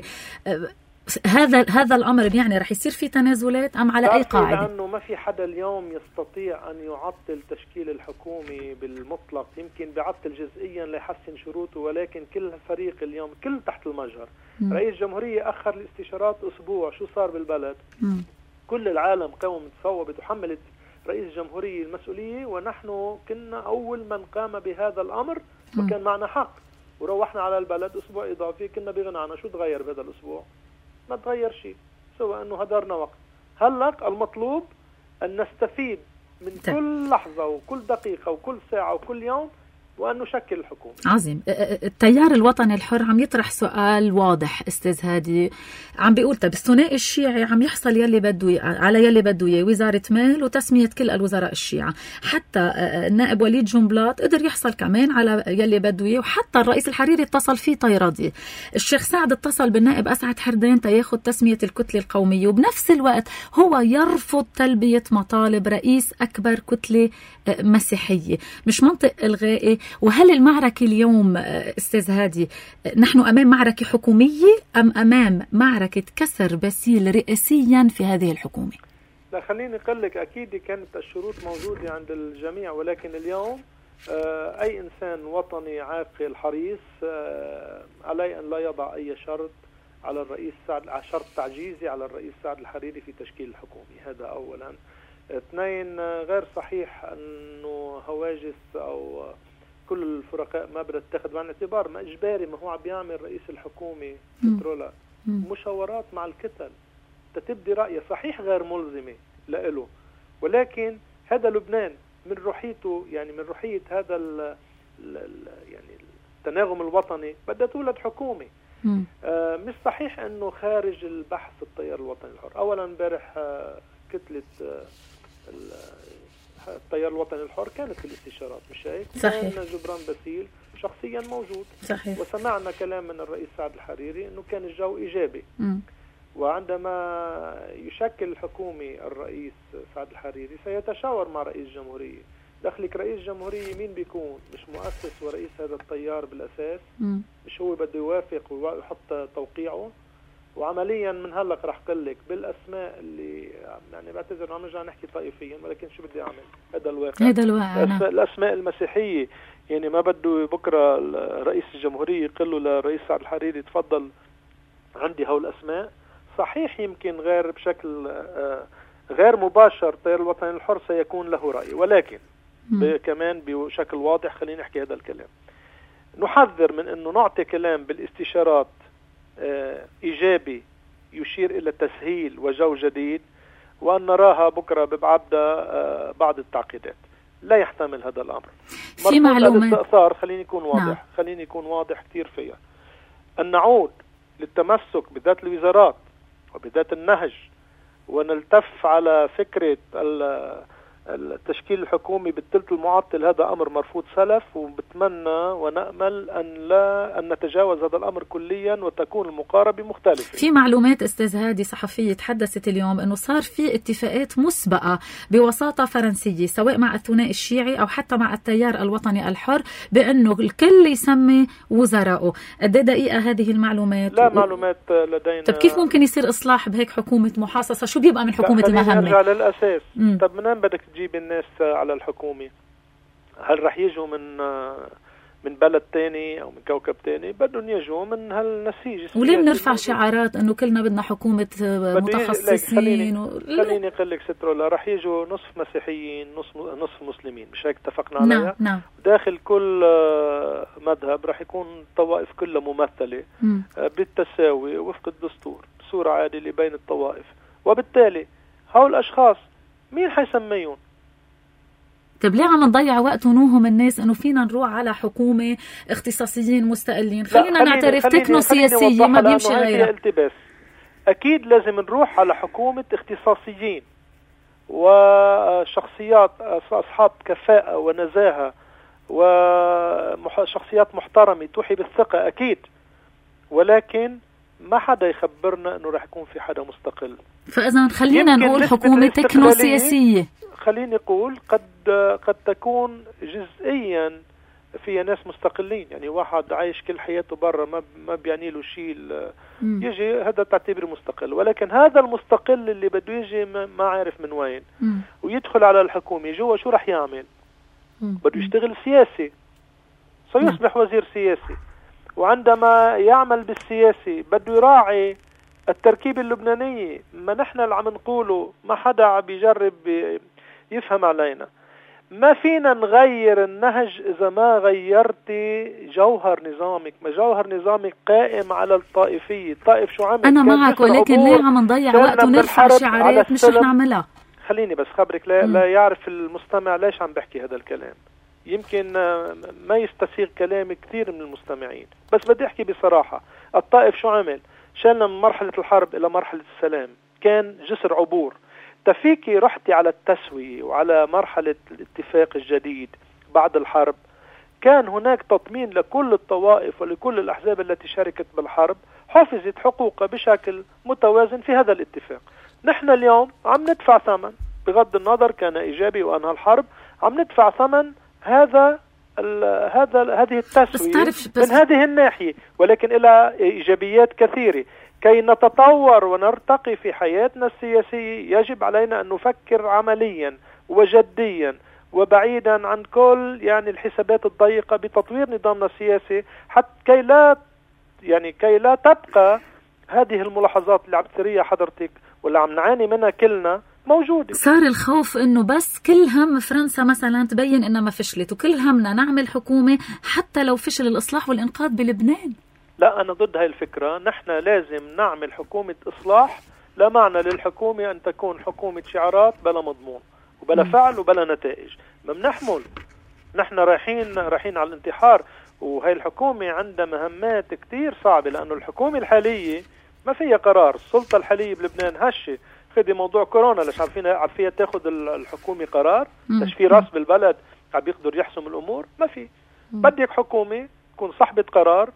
هذا هذا الأمر يعني راح يصير في تنازلات أم على أي قاعدة؟ لأنه ما في حدا اليوم يستطيع أن يعطل تشكيل الحكومي بالمطلق، يمكن بيعطل جزئيا ليحسن شروطه، ولكن كل فريق اليوم كل تحت المجهر. م. رئيس الجمهورية أخر الاستشارات أسبوع، شو صار بالبلد؟ م. كل العالم قامت تصوبت وحملت رئيس الجمهورية المسؤولية، ونحن كنا أول من قام بهذا الأمر وكان معنا حق، وروحنا على البلد أسبوع إضافي كنا بغنى عنه. شو تغير بهذا الأسبوع؟ ما تغير شيء، سوى أنه هدرنا وقت. هلق المطلوب أن نستفيد من طيب. كل لحظة وكل دقيقة وكل ساعة وكل يوم وأن نشكل الحكومة. عظيم. التيار الوطني الحر عم يطرح سؤال واضح استاذ هادي، عم بيقول طب الثنائي الشيعي عم يحصل يلي بده على يلي بده اياه، وزارة مال وتسمية كل الوزراء الشيعة، حتى النائب وليد جنبلاط قدر يحصل كمان على يلي بده اياه، وحتى الرئيس الحريري اتصل فيه طيرضي. الشيخ سعد اتصل بالنائب أسعد حردان تياخد تسمية الكتلة القومية، وبنفس الوقت هو يرفض تلبية مطالب رئيس أكبر كتلة مسيحية. مش منطق إلغائي. وهل المعركة اليوم أستاذ هادي نحن أمام معركة حكومية أم أمام معركة كسر باسيل رئاسيا في هذه الحكومة؟ لا خليني أقول لك، أكيد كانت الشروط موجودة عند الجميع، ولكن اليوم أي إنسان وطني عاقل حريص عليه أن لا يضع أي شرط على الرئيس سعد، شرط تعجيزي على الرئيس سعد الحريري في تشكيل الحكومي. هذا أولا. اثنين، غير صحيح أنه هواجس أو كل الفرقاء ما بدها تاخذ بعين الاعتبار، ما إجباري، ما هو عم بيعمل رئيس الحكومة بترولا مشاورات مع الكتل تتبدي رأيه، صحيح غير ملزمة لإله، ولكن هذا لبنان من روحيته، يعني من روحية هذا ال ال يعني التناغم الوطني بدها تولد حكومة. آه مش صحيح أنه خارج البحث التيار الوطني الحر. أولا امبارح آه كتلة آه التيار الوطني الحر كانت في الاستشارات، مش هيك؟ صحيح. جبران باسيل شخصيا موجود. صحيح. وسمعنا كلام من الرئيس سعد الحريري انه كان الجو ايجابي. م. وعندما يشكل الحكومة الرئيس سعد الحريري سيتشاور مع رئيس الجمهورية. دخلك رئيس الجمهورية مين بيكون؟ مش مؤسس ورئيس هذا التيار بالاساس؟ م. مش هو بده يوافق ويحط توقيعه؟ وعمليا من هلق رح قل لك بالاسماء اللي يعني بعتذر عم نرجع نحكي طائفيا، ولكن شو بدي اعمل؟ هذا الواقع. هذا الواقع. الأسماء, الاسماء المسيحيه، يعني ما بده بكره رئيس الجمهوريه يقول له للرئيس سعد الحريري تفضل عندي هول الاسماء. صحيح يمكن غير بشكل غير مباشر التيار الوطني الحر سيكون له راي، ولكن كمان بشكل واضح خلينا نحكي هذا الكلام. نحذر من انه نعطي كلام بالاستشارات إيجابي يشير إلى تسهيل وجو جديد، وأن نراها بكرة ببعدها بعض التعقيدات. لا يحتمل هذا الأمر. في معلومات صار خليني يكون واضح. نعم. خليني يكون واضح كتير فيها. أن نعود للتمسك بذات الوزارات وبذات النهج، ونلتف على فكرة التشكيل الحكومي بالثلث المعطل، هذا أمر مرفوض سلف، وبتمنى ونأمل أن لا أن نتجاوز هذا الأمر كليا وتكون المقاربة مختلفة. في معلومات أستاذ هادي صحفية تحدثت اليوم أنه صار في اتفاقات مسبقة بوساطة فرنسية سواء مع الثنائي الشيعي أو حتى مع التيار الوطني الحر بأنه الكل يسمي وزراءه. قد دقيقة هذه المعلومات؟ لا و... معلومات لدينا. طب كيف ممكن يصير إصلاح بهيك حكومة محاصصة؟ شو بيبقى من حكومة المهمة؟ نرجع للأساس. م. طب منين بدك تجيب الناس على الحكومة؟ هل رح يجوا من من بلد تاني أو من كوكب تاني بدهم يجوا من هالنسيج. وليه بنرفع شعارات أنه كلنا بدنا حكومة متخصصين؟ خليني, و... خليني أقول لك سترولا، رح يجوا نصف مسيحيين نصف نصف مسلمين، مش هيك اتفقنا عليها؟ نعم نعم. داخل كل مذهب رح يكون الطوائف كلها ممثلة م. بالتساوي وفق الدستور بصورة عادلة بين الطوائف، وبالتالي هؤلاء الأشخاص مين حيسميون؟ طب ليه عم نضيع وقت ونوهم الناس انه فينا نروح على حكومه اختصاصيين مستقلين؟ خلينا نعترف تكنو سياسيه ما بيمشي غيرها. التباس اكيد لازم نروح على حكومه اختصاصيين وشخصيات اصحاب كفاءه ونزاهه وشخصيات محترمه توحي بالثقه اكيد، ولكن ما حدا يخبرنا انه راح يكون في حدا مستقل. فاذا خلينا نقول حكومه تكنو سياسيه. خليني أقول قد قد تكون جزئيا فيها ناس مستقلين، يعني واحد عايش كل حياته برا ما ما بيعني له شيء يجي هذا تعتبره مستقل، ولكن هذا المستقل اللي بده يجي ما عارف من وين مم. ويدخل على الحكومة جوا شو رح يعمل؟ مم. بده يشتغل سياسي، سيصبح وزير سياسي، وعندما يعمل بالسياسي بده يراعي التركيبة اللبنانية. ما نحن اللي عم نقوله ما حدا عم بيجرب يفهم علينا. ما فينا نغير النهج إذا ما غيرتي جوهر نظامك. ما جوهر نظامك قائم على الطائفية. الطائف شو عمل؟ أنا معك، ولكن ليه عم نضيع وقت ونرفع شعارات مش رح نعملها؟ خليني بس خبرك لا, لا يعرف المستمع ليش عم بحكي هذا الكلام. يمكن ما يستسيغ كلام كثير من المستمعين، بس بدي أحكي بصراحة. الطائف شو عمل؟ شلنا من مرحلة الحرب إلى مرحلة السلام، كان جسر عبور. تفيكي رحتي على التسوية وعلى مرحلة الاتفاق الجديد بعد الحرب، كان هناك تطمين لكل الطوائف ولكل الأحزاب التي شاركت بالحرب، حفظت حقوقها بشكل متوازن في هذا الاتفاق. نحن اليوم عم ندفع ثمن، بغض النظر كان إيجابي وأنهى الحرب، عم ندفع ثمن هذا هذا هذه التسوية من هذه الناحية، ولكن إلى إيجابيات كثيرة. كي نتطور ونرتقي في حياتنا السياسية يجب علينا أن نفكر عمليا وجديا وبعيدا عن كل يعني الحسابات الضيقة بتطوير نظامنا السياسي، حتى كي لا يعني كي لا تبقى هذه الملاحظات اللي عم تريها حضرتك واللي عم نعاني منها كلنا موجودة. صار الخوف انه بس كل هم فرنسا مثلا تبين انها ما فشلت، وكل همنا نعمل حكومة حتى لو فشل الإصلاح والإنقاذ بلبنان. لا، أنا ضد هاي الفكرة. نحن لازم نعمل حكومة إصلاح. لا معنى للحكومة أن تكون حكومة شعارات بلا مضمون وبلا فعل وبلا نتائج. ما بنحمل. نحن رايحين رايحين على الانتحار، وهي الحكومة عندها مهمات كتير صعبة، لأنه الحكومة الحالية ما فيها قرار. السلطة الحالية بلبنان هشة. خدي موضوع كورونا، ليش عارفين عارفين تاخد الحكومة قرار؟ ليش في راس بالبلد عم يقدر يحسم الأمور؟ ما في. بدك حكومة تكون صاحبة قرار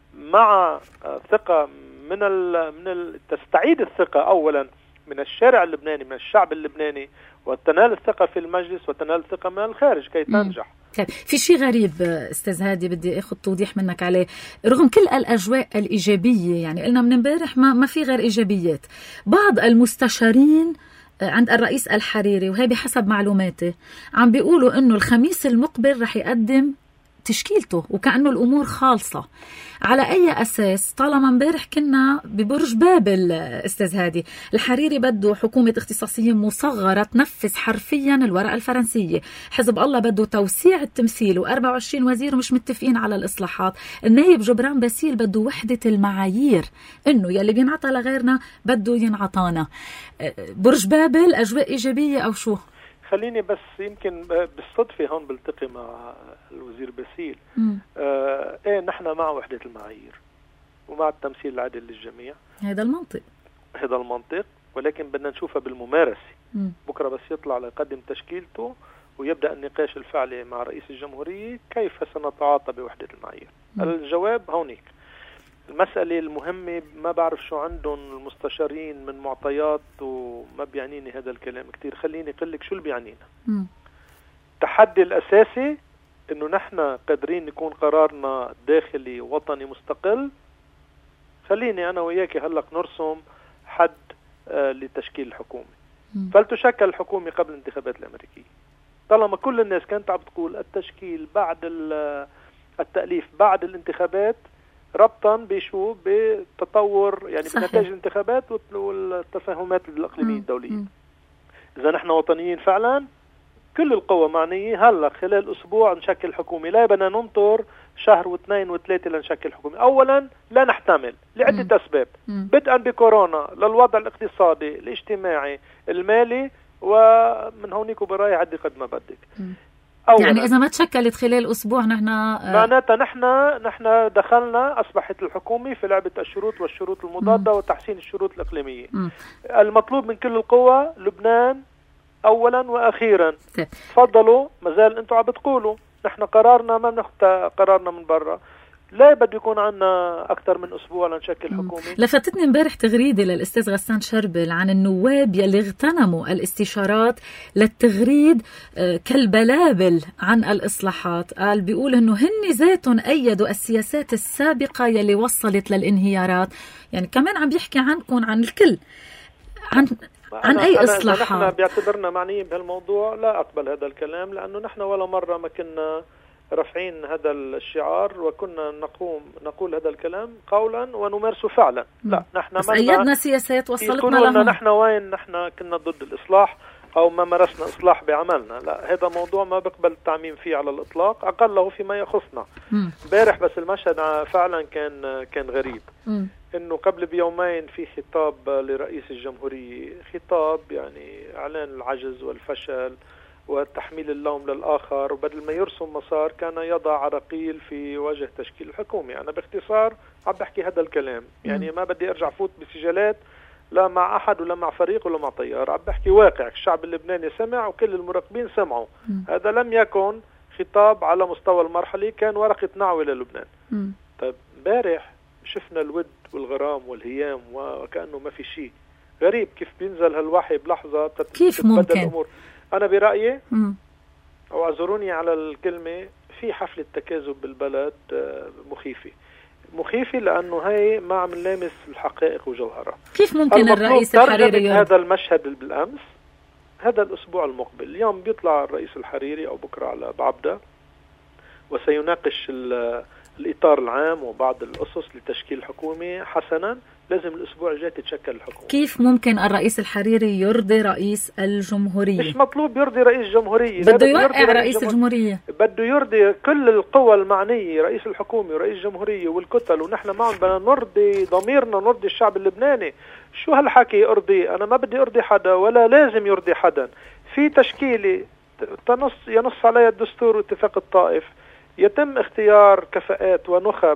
مع ثقة من ال من ال تستعيد الثقة أولا من الشارع اللبناني، من الشعب اللبناني، وتنال الثقة في المجلس وتنال الثقة من الخارج كي تنجح. في شيء غريب استاذ هادي بدي اخذ توضيح منك عليه. رغم كل الاجواء الايجابيه، يعني قلنا من امبارح ما ما في غير ايجابيات، بعض المستشارين عند الرئيس الحريري وهي بحسب معلوماتي عم بيقولوا انه الخميس المقبل رح يقدم تشكيلته وكأنه الأمور خالصة. على أي أساس؟ طالما امبارح كنا ببرج بابل أستاذ هادي، الحريري بده حكومة اختصاصيين مصغرة تنفذ حرفيا الورقة الفرنسية، حزب الله بده توسيع التمثيل وأربعة وعشرين وزير مش متفقين على الإصلاحات، النائب جبران باسيل بده وحدة المعايير، إنه يلي بينعطى لغيرنا بده ينعطانا. برج بابل أجواء إيجابية أو شو؟ خليني بس يمكن بالصدفة هون بلتقي مع الوزير باسيل. آه ايه نحن مع وحدة المعايير ومع التمثيل العادل للجميع. هذا المنطق هذا المنطق ولكن بدنا نشوفها بالممارسة. مم. بكرة بس يطلع ليقدم تشكيلته ويبدأ النقاش الفعلي مع رئيس الجمهورية كيف سنتعاطى بوحدة المعايير. مم. الجواب هونيك. المسألة المهمة ما بعرف شو عندهم المستشارين من معطيات وما بيعنيني هذا الكلام كتير. خليني أقولك شو اللي بيعنينا. م. التحدي الأساسي إنه نحن قادرين نكون قرارنا داخلي وطني مستقل. خليني أنا وياك هلق نرسم حد آه لتشكيل الحكومة. م. فلتشكل الحكومة قبل الانتخابات الأمريكية. طالما كل الناس كانت عم تقول التشكيل بعد التأليف بعد الانتخابات ربطا بشو بتطور يعني بنتائج الانتخابات والتفاهمات الإقليمية الدولية. إذا نحن وطنيين فعلا كل القوى معنية هلا خلال أسبوع نشكل حكومة، لا بدنا ننطر شهر واثنين وثلاثة لنشكل حكومة. أولا لا نحتمل لعدة أسباب، بدءا بكورونا للوضع الاقتصادي الاجتماعي المالي ومن هونيك وبراي عدي قد ما بدك. يعني إذا ما تشكلت خلال أسبوع نحن معناتها نحن نحن دخلنا أصبحت الحكومة في لعبة الشروط والشروط المضادة وتحسين الشروط الإقليمية. م. المطلوب من كل القوى لبنان أولا وأخيرا. تفضلوا مازال أنتوا عم بتقولوا نحن قرارنا ما بناخذ قرارنا من برا، لا بده يكون عنا أكثر من أسبوع لنشكل حكومة. لفتتني امبارح تغريدة للأستاذ غسان شربل عن النواب يلي اغتنموا الاستشارات للتغريد كالبلابل عن الإصلاحات. قال بيقول إنه هن ذاتهم أيدوا السياسات السابقة يلي وصلت للانهيارات. يعني كمان عم بيحكي عنكم عن الكل، عن عن أنا أي أنا إصلاحات. نحن بيعتبرنا معنيين بهالموضوع لا أقبل هذا الكلام، لأنه نحن ولا مرة ما كنا رافعين هذا الشعار وكنا نقوم نقول هذا الكلام قولا ونمارسه فعلا. م. لا نحن بس أيدنا سياسات وصلتنا لهم. لهم. نحن وين نحن كنا ضد الإصلاح أو ما مارسنا إصلاح بعملنا، لا هذا موضوع ما بقبل التعميم فيه على الإطلاق، أقله فيما يخصنا. امبارح بس المشهد فعلا كان كان غريب. م. إنه قبل بيومين في خطاب لرئيس الجمهورية، خطاب يعني إعلان العجز والفشل وتحميل اللوم للآخر، وبدل ما يرسم مسار كان يضع عراقيل في وجه تشكيل الحكومة. أنا باختصار عم بحكي هذا الكلام، يعني ما بدي أرجع فوت بسجالات لا مع أحد ولا مع فريق ولا مع طيار، عم بحكي واقع الشعب اللبناني سمع وكل المراقبين سمعوا. م. هذا لم يكن خطاب على مستوى المرحلة، كان ورقة نعوة للبنان. م. طيب امبارح شفنا الود والغرام والهيام وكأنه ما في شيء. غريب كيف بينزل هالوحي بلحظة كيف ممكن الأمور. أنا برأيي أو اعذروني على الكلمة، في حفلة تكاذب بالبلد مخيفة مخيفة لأنه هاي ما عم نلامس الحقائق وجوهرها. كيف ممكن الرئيس الحريري هذا المشهد بالأمس هذا الأسبوع المقبل؟ اليوم بيطلع الرئيس الحريري أو بكرة على بعبدة وسيناقش الإطار العام وبعض الأسس لتشكيل حكومة. حسنا لازم الأسبوع الجاي تتشكل الحكومة. كيف ممكن الرئيس الحريري يرضي رئيس الجمهورية؟ مش مطلوب يرضي رئيس الجمهورية، بده يوقع رئيس الجمهورية، بده يرضي كل القوى المعنية، رئيس الحكومة ورئيس الجمهورية والكتل، ونحن معهم بدنا نرضي ضميرنا، نرضي الشعب اللبناني. شو هالحكي أرضي؟ أنا ما بدي أرضي حدا ولا لازم يرضي حدا. في تشكيلة تنص ينص عليها الدستور واتفاق الطائف، يتم اختيار كفاءات ونخب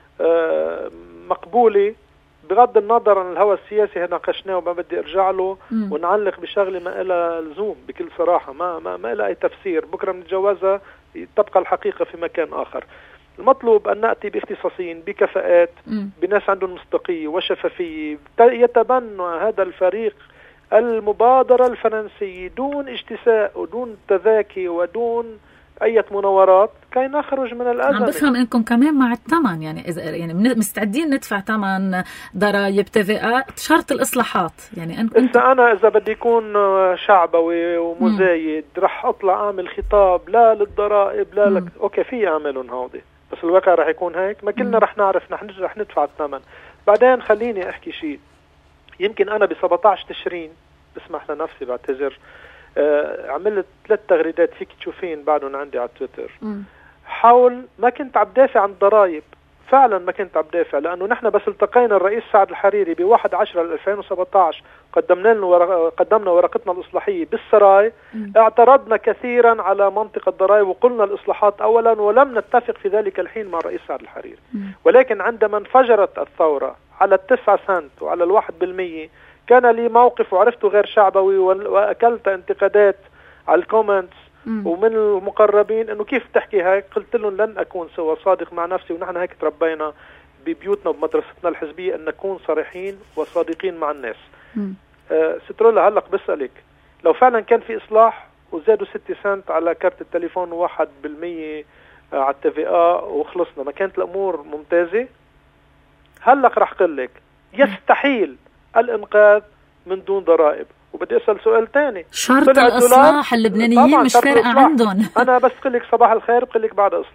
مقبولة بغض النظر عن الهوى السياسي. ناقشناه وما بدي ارجع له م. ونعلق بشغله ما إلها لزوم بكل صراحه، ما ما ما إلها اي تفسير، بكره بنتجاوزها تبقى الحقيقه في مكان اخر. المطلوب ان ناتي باختصاصيين بكفاءات م. بناس عندهم مصداقيه وشفافيه، يتبنى هذا الفريق المبادره الفرنسيه دون اجتساء ودون تذاكي ودون أي مناورات كي نخرج من الأزمة. عم بفهم إنكم كمان مع الثمن، يعني إذا يعني مستعدين ندفع ثمن ضرائب تي شرط الإصلاحات. يعني أنكم إذا أنا إذا بدي يكون شعبوي ومزايد رح أطلع أعمل خطاب لا للضرائب لا لك، أوكي في أعملهم هودي، بس الواقع رح يكون هيك، ما كلنا رح نعرف نحن رح ندفع الثمن. بعدين خليني أحكي شيء، يمكن أنا ب سبعة عشر تشرين بسمح لنفسي بعتذر آه عملت ثلاث تغريدات فيك تشوفين بعدهم عندي على تويتر م. حول ما كنت عم دافع عن الضرائب. فعلا ما كنت عم دافع، لأنه نحن بس التقينا الرئيس سعد الحريري بواحد عشرة ألفين وسبعة عشر قدمنا له ورق... قدمنا ورقتنا الإصلاحية بالسراي م. اعترضنا كثيرا على منطقة الضرائب وقلنا الإصلاحات أولا، ولم نتفق في ذلك الحين مع الرئيس سعد الحريري م. ولكن عندما انفجرت الثورة على التسعة سنت وعلى الواحد بالمية كان لي موقف وعرفته غير شعبوي، وأكلت انتقادات على الكومنتس ومن المقربين انه كيف تحكي هيك. قلت لهم لن اكون سوى صادق مع نفسي، ونحن هيك تربينا ببيوتنا وبمدرستنا الحزبيه ان نكون صريحين وصادقين مع الناس. آه سترولا هلق بسألك، لو فعلا كان في اصلاح وزادوا ستة سنت على كارت التليفون وواحد بالمية على التي في آ وخلصنا، ما كانت الامور ممتازه؟ هلق رح قل لك يستحيل الانقاذ من دون ضرائب. وبدي أسأل سؤال تاني، شرط الإصلاح اللبنانيين مش فارقة عندهم. أنا بس قل لك صباح الخير بقول لك بعد إصلاح.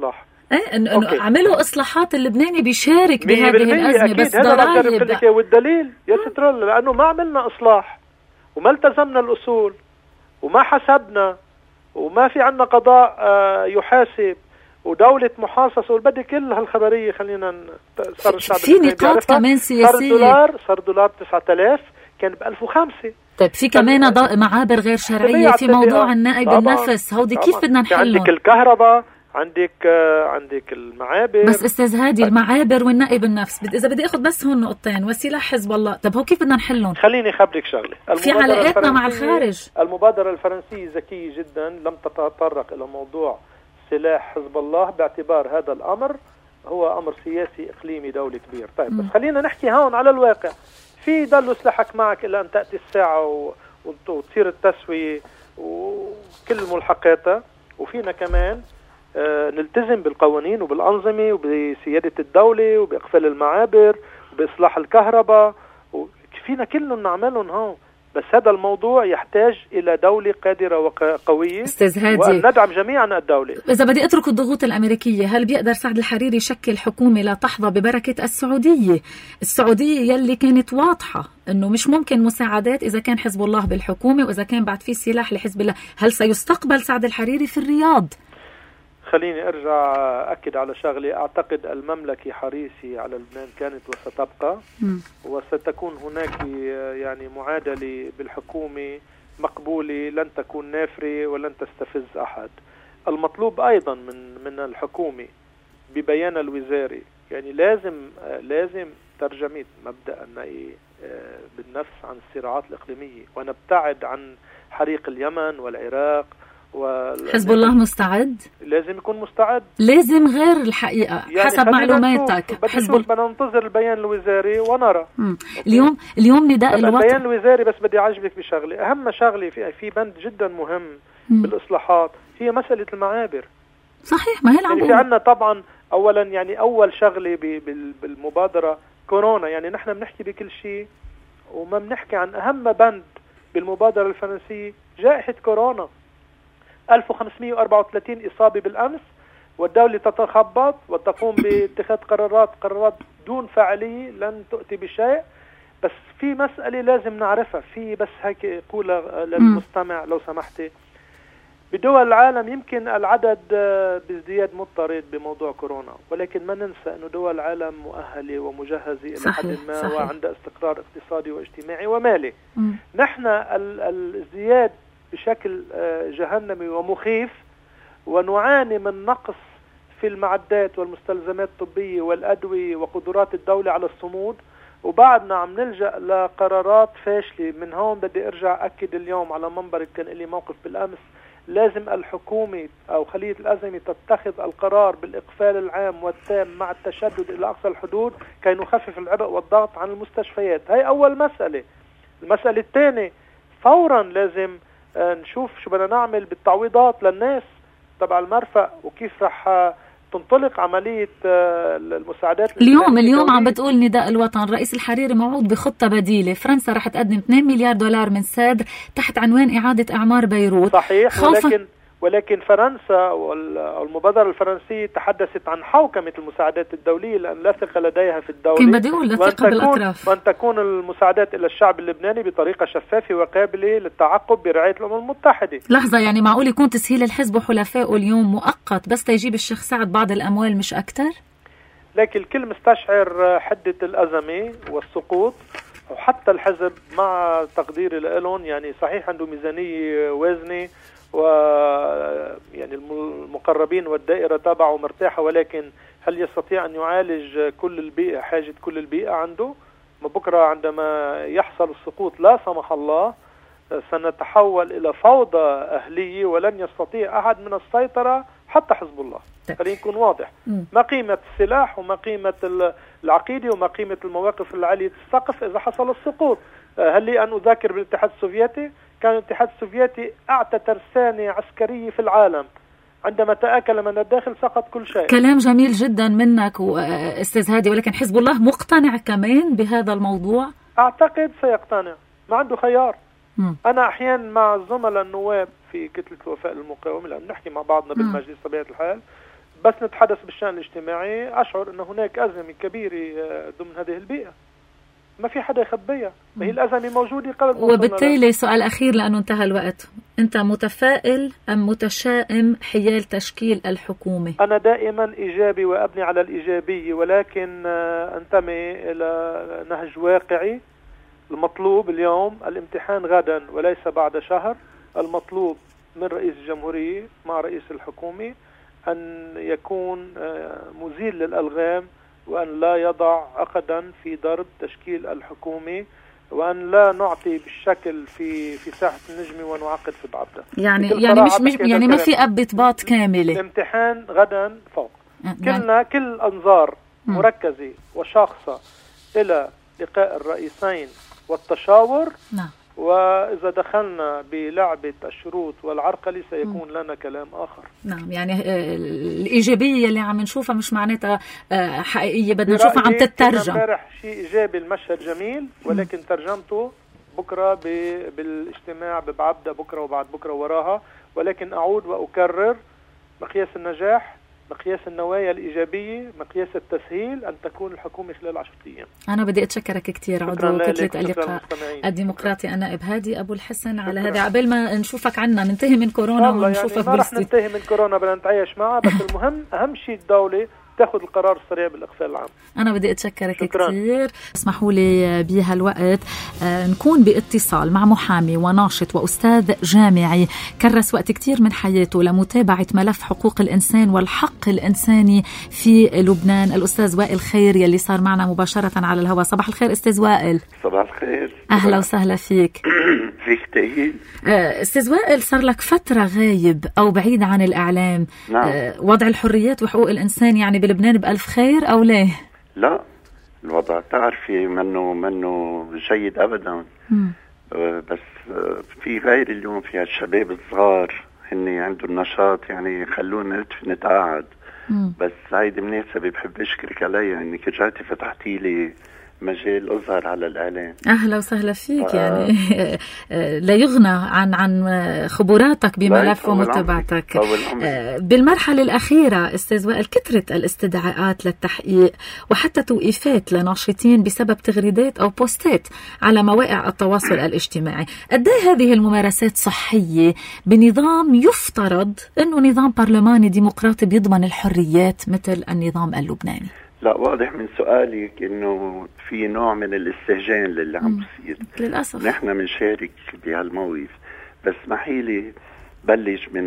ايه انه عملوا اصلاحات اللبناني بيشارك بهذه الازمه، بس ضرائب والدليل يا سترول لانه ما عملنا اصلاح وما التزمنا الاصول وما حسبنا وما في عندنا قضاء يحاسب ودولة محاصصة والبدي كل هالخبرية. خلينا صار الشعب في نقاط كمان سياسية. صار دولار صار دولار تسعة آلاف كان ب ألف وخمسة. طيب في كمان معابر غير شرعية في موضوع النائب النفس، هودي كيف بدنا نحلهم؟ عندك الكهرباء، عندك آه عندك المعابر. بس استاذ هادي المعابر والنائب النفس بد... اذا بدي اخذ بس هون نقطتين وسلاح حزب الله، طب هو كيف بدنا نحلهم؟ خليني خبرك شغله، في علاقاتنا مع الخارج. المبادرة الفرنسية ذكية جدا، لم تتطرق الى موضوع سلاح حزب الله باعتبار هذا الامر هو امر سياسي اقليمي دولي كبير. طيب م. بس خلينا نحكي هون على الواقع. في ضل سلاحك معك الى ان تاتي الساعه و... وتصير التسويه وكل ملحقاتها، وفينا كمان آه نلتزم بالقوانين وبالانظمه وبسياده الدوله وباقفال المعابر وباصلاح الكهرباء، وفينا كلهم نعملهم هون. بس هذا الموضوع يحتاج إلى دولة قادرة وقوية أستاذ هادي، وأن ندعم جميعا الدولة. إذا بدي أترك الضغوط الأمريكية، هل بيقدر سعد الحريري يشكل حكومة لا تحظى ببركة السعودية؟ السعودية يلي كانت واضحة أنه مش ممكن مساعدات إذا كان حزب الله بالحكومة وإذا كان بعد في سلاح لحزب الله. هل سيستقبل سعد الحريري في الرياض؟ خليني أرجع أكد على شغلي. أعتقد المملكة حريصة على لبنان كانت وستبقى، م. وستكون هناك يعني معادلة بالحكومة مقبولة، لن تكون نافرة ولن تستفز أحد. المطلوب أيضا من من الحكومة ببيان الوزاري، يعني لازم لازم ترجمة مبدأ النهي بالنفس عن الصراعات الإقليمية ونبتعد عن حريق اليمن والعراق. حزب الله مستعد؟ لازم يكون مستعد، لازم غير الحقيقة يعني حسب معلوماتك. حزب بدنا ننتظر البيان الوزاري ونرى. اليوم اليوم نداء الوطن. البيان الوزاري بس بدي أعجبك بشغلة، أهم شغلة في في بند جدا مهم م. بالإصلاحات هي مسألة المعابر. صحيح، ما هي العبور. يعني في عنا طبعا أولا يعني أول شغلة بالمبادرة كورونا، يعني نحن بنحكي بكل شيء وما بنحكي عن أهم بند بالمبادرة الفرنسية جائحة كورونا. ألف وخمسمئة وأربعة وثلاثين إصابة بالأمس، والدولة تتخبط وتقوم باتخاذ قرارات قرارات دون فاعلية لن تؤتي بشيء. بس في مسألة لازم نعرفها، في بس هيك أقولها للمستمع لو سمحتي. بدول العالم يمكن العدد بازدياد مضطرد بموضوع كورونا، ولكن ما ننسى أنه دول العالم مؤهلة ومجهزة إلى حد ما صحيح. وعندها استقرار اقتصادي واجتماعي ومالي. م. نحن الازدياد بشكل جهنمي ومخيف، ونعاني من نقص في المعدات والمستلزمات الطبية والأدوية وقدرات الدولة على الصمود، وبعدنا عم نلجأ لقرارات فاشلة. من هون بدي أرجع أكد اليوم على منبر كان لي موقف بالأمس، لازم الحكومة أو خلية الأزمة تتخذ القرار بالإقفال العام والتام مع التشدد إلى أقصى الحدود كي نخفف العبء والضغط عن المستشفيات. هاي أول مسألة. المسألة الثانية، فورا لازم نشوف شو بدنا نعمل بالتعويضات للناس تبع المرفأ وكيف رح تنطلق عملية المساعدات. اليوم اليوم عم بتقول نداء الوطن الرئيس الحريري موعود بخطة بديلة. فرنسا رح تقدم اثنين مليار دولار من سادر تحت عنوان إعادة إعمار بيروت. صحيح، ولكن ولكن فرنسا والمبادرة الفرنسية تحدثت عن حوكمة المساعدات الدولية لأن لا ثقة لديها في الدولة. كان بدي أقول لا ثقة بالأطراف. وأن تكون المساعدات إلى الشعب اللبناني بطريقة شفافة وقابلة للتعقب برعاية الأمم المتحدة. لحظة، يعني معقول يكون تسهيل الحزب وحلفائه اليوم مؤقت بس تيجيب الشيخ سعد بعض الأموال مش أكتر؟ لكن الكل مستشعر حدة الأزمة والسقوط، وحتى الحزب مع تقديري لهم يعني صحيح عنده ميزانية وازنة و يعني المقربين والدائرة تبعه مرتاحة، ولكن هل يستطيع أن يعالج كل البيئة، حاجة كل البيئة عنده؟ ما بكرة عندما يحصل السقوط لا سمح الله سنتحول إلى فوضى أهلية ولن يستطيع أحد من السيطرة حتى حزب الله. خلينا نكون واضح، ما قيمة السلاح وما قيمة العقيدة وما قيمة المواقف العالية السقف إذا حصل السقوط. هل لي أن أذاكر بالاتحاد السوفيتي؟ كان الاتحاد السوفيتي أعتى ترسانة عسكرية في العالم، عندما تآكل من الداخل سقط كل شيء. كلام جميل جدا منك أستاذ هادي، ولكن حزب الله مقتنع كمان بهذا الموضوع؟ أعتقد سيقتنع، ما عنده خيار. م. أنا أحيانا مع الزملاء النواب في كتلة الوفاء للمقاومة لأن نحكي مع بعضنا بالمجلس طبيعة الحال، بس نتحدث بالشأن الاجتماعي أشعر أن هناك أزمة كبيرة ضمن هذه البيئة ما في حدا يخبيها، ما هي الأزمة موجودة قبل. وبالتالي سؤال أخير لأنه انتهى الوقت، أنت متفائل أم متشائم حيال تشكيل الحكومة؟ أنا دائما إيجابي وأبني على الإيجابية، ولكن أنتمي إلى نهج واقعي. المطلوب اليوم الامتحان غدا وليس بعد شهر. المطلوب من رئيس الجمهورية مع رئيس الحكومة أن يكون مزيل للألغام، وأن لا يضع عقدا في ضرب تشكيل الحكومة، وأن لا نعطي بالشكل في في ساحة النجمة ونعقد في بعضها. يعني يعني مش مش يعني ما في أبطباط كاملة. الامتحان غدا فوق. يعني كلنا كل أنظار مركزة وشاخصة إلى لقاء الرئيسين والتشاور. نعم. وإذا دخلنا بلعبة الشروط والعرقلة سيكون لنا كلام آخر. نعم، يعني الإيجابية اللي عم نشوفها مش معناتها حقيقية، بدنا نشوفها عم تترجم. امبارح شيء إيجابي، المشهد جميل، ولكن ترجمته بكرة بالاجتماع ببعبدة بكرة وبعد بكرة وراها. ولكن أعود وأكرر، مقياس النجاح، مقياس النوايا الإيجابية، مقياس التسهيل أن تكون الحكومة خلال عشرة أيام. أنا بدي أتشكرك كثير عضو كتلة اللقاء الديمقراطي أنا إبهادي أبو الحسن على هذا. عبال ما نشوفك عنا ننتهي من كورونا ونشوفك يعني ما رح ننتهي من كورونا، بدنا نتعايش معها، بس المهم أهم شيء الدولة تاخذ القرار السريع بالإقفال العام. أنا بدي أتشكرك كثير. اسمحوا لي بهالوقت آه نكون باتصال مع محامي وناشط وأستاذ جامعي كرس وقت كثير من حياته لمتابعة ملف حقوق الإنسان والحق الإنساني في لبنان، الأستاذ وائل خير يلي صار معنا مباشرة على الهواء. صباح الخير أستاذ وائل. صباح الخير. أهلا وسهلا فيك. فيك تأييد. آه أستاذ وائل، صار لك فترة غايب أو بعيد عن الإعلام. نعم. آه وضع الحريات وحقوق الإنسان يعني بلبنان بألف خير أو ليه؟ لا، الوضع تعرفي منه منه جيد أبدا. م. بس في غير اليوم في الشباب الصغار هن عنده النشاط، يعني خلونا نتقاعد. م. بس هيدي مناسبة بحب أشكرك عليها إنك رجعتي فتحتي لي مجال أظهر على الإعلام. أهلا وسهلا فيك. آه. يعني لا يغنى عن عن خبراتك بملف ومتابعتك. آه بالمرحلة الأخيرة أستاذ وائل، كثرة الاستدعاءات للتحقيق وحتى توقيفات لناشطين بسبب تغريدات أو بوستات على مواقع التواصل الاجتماعي. قد ايه هذه الممارسات صحية بنظام يفترض أنه نظام برلماني ديمقراطي بيضمن الحريات مثل النظام اللبناني؟ لا، واضح من سؤالك انه في نوع من الاستهجان للي عم بصير. للأسف نحن بنشارك بهالموقف، بس اسمحي لي بلش من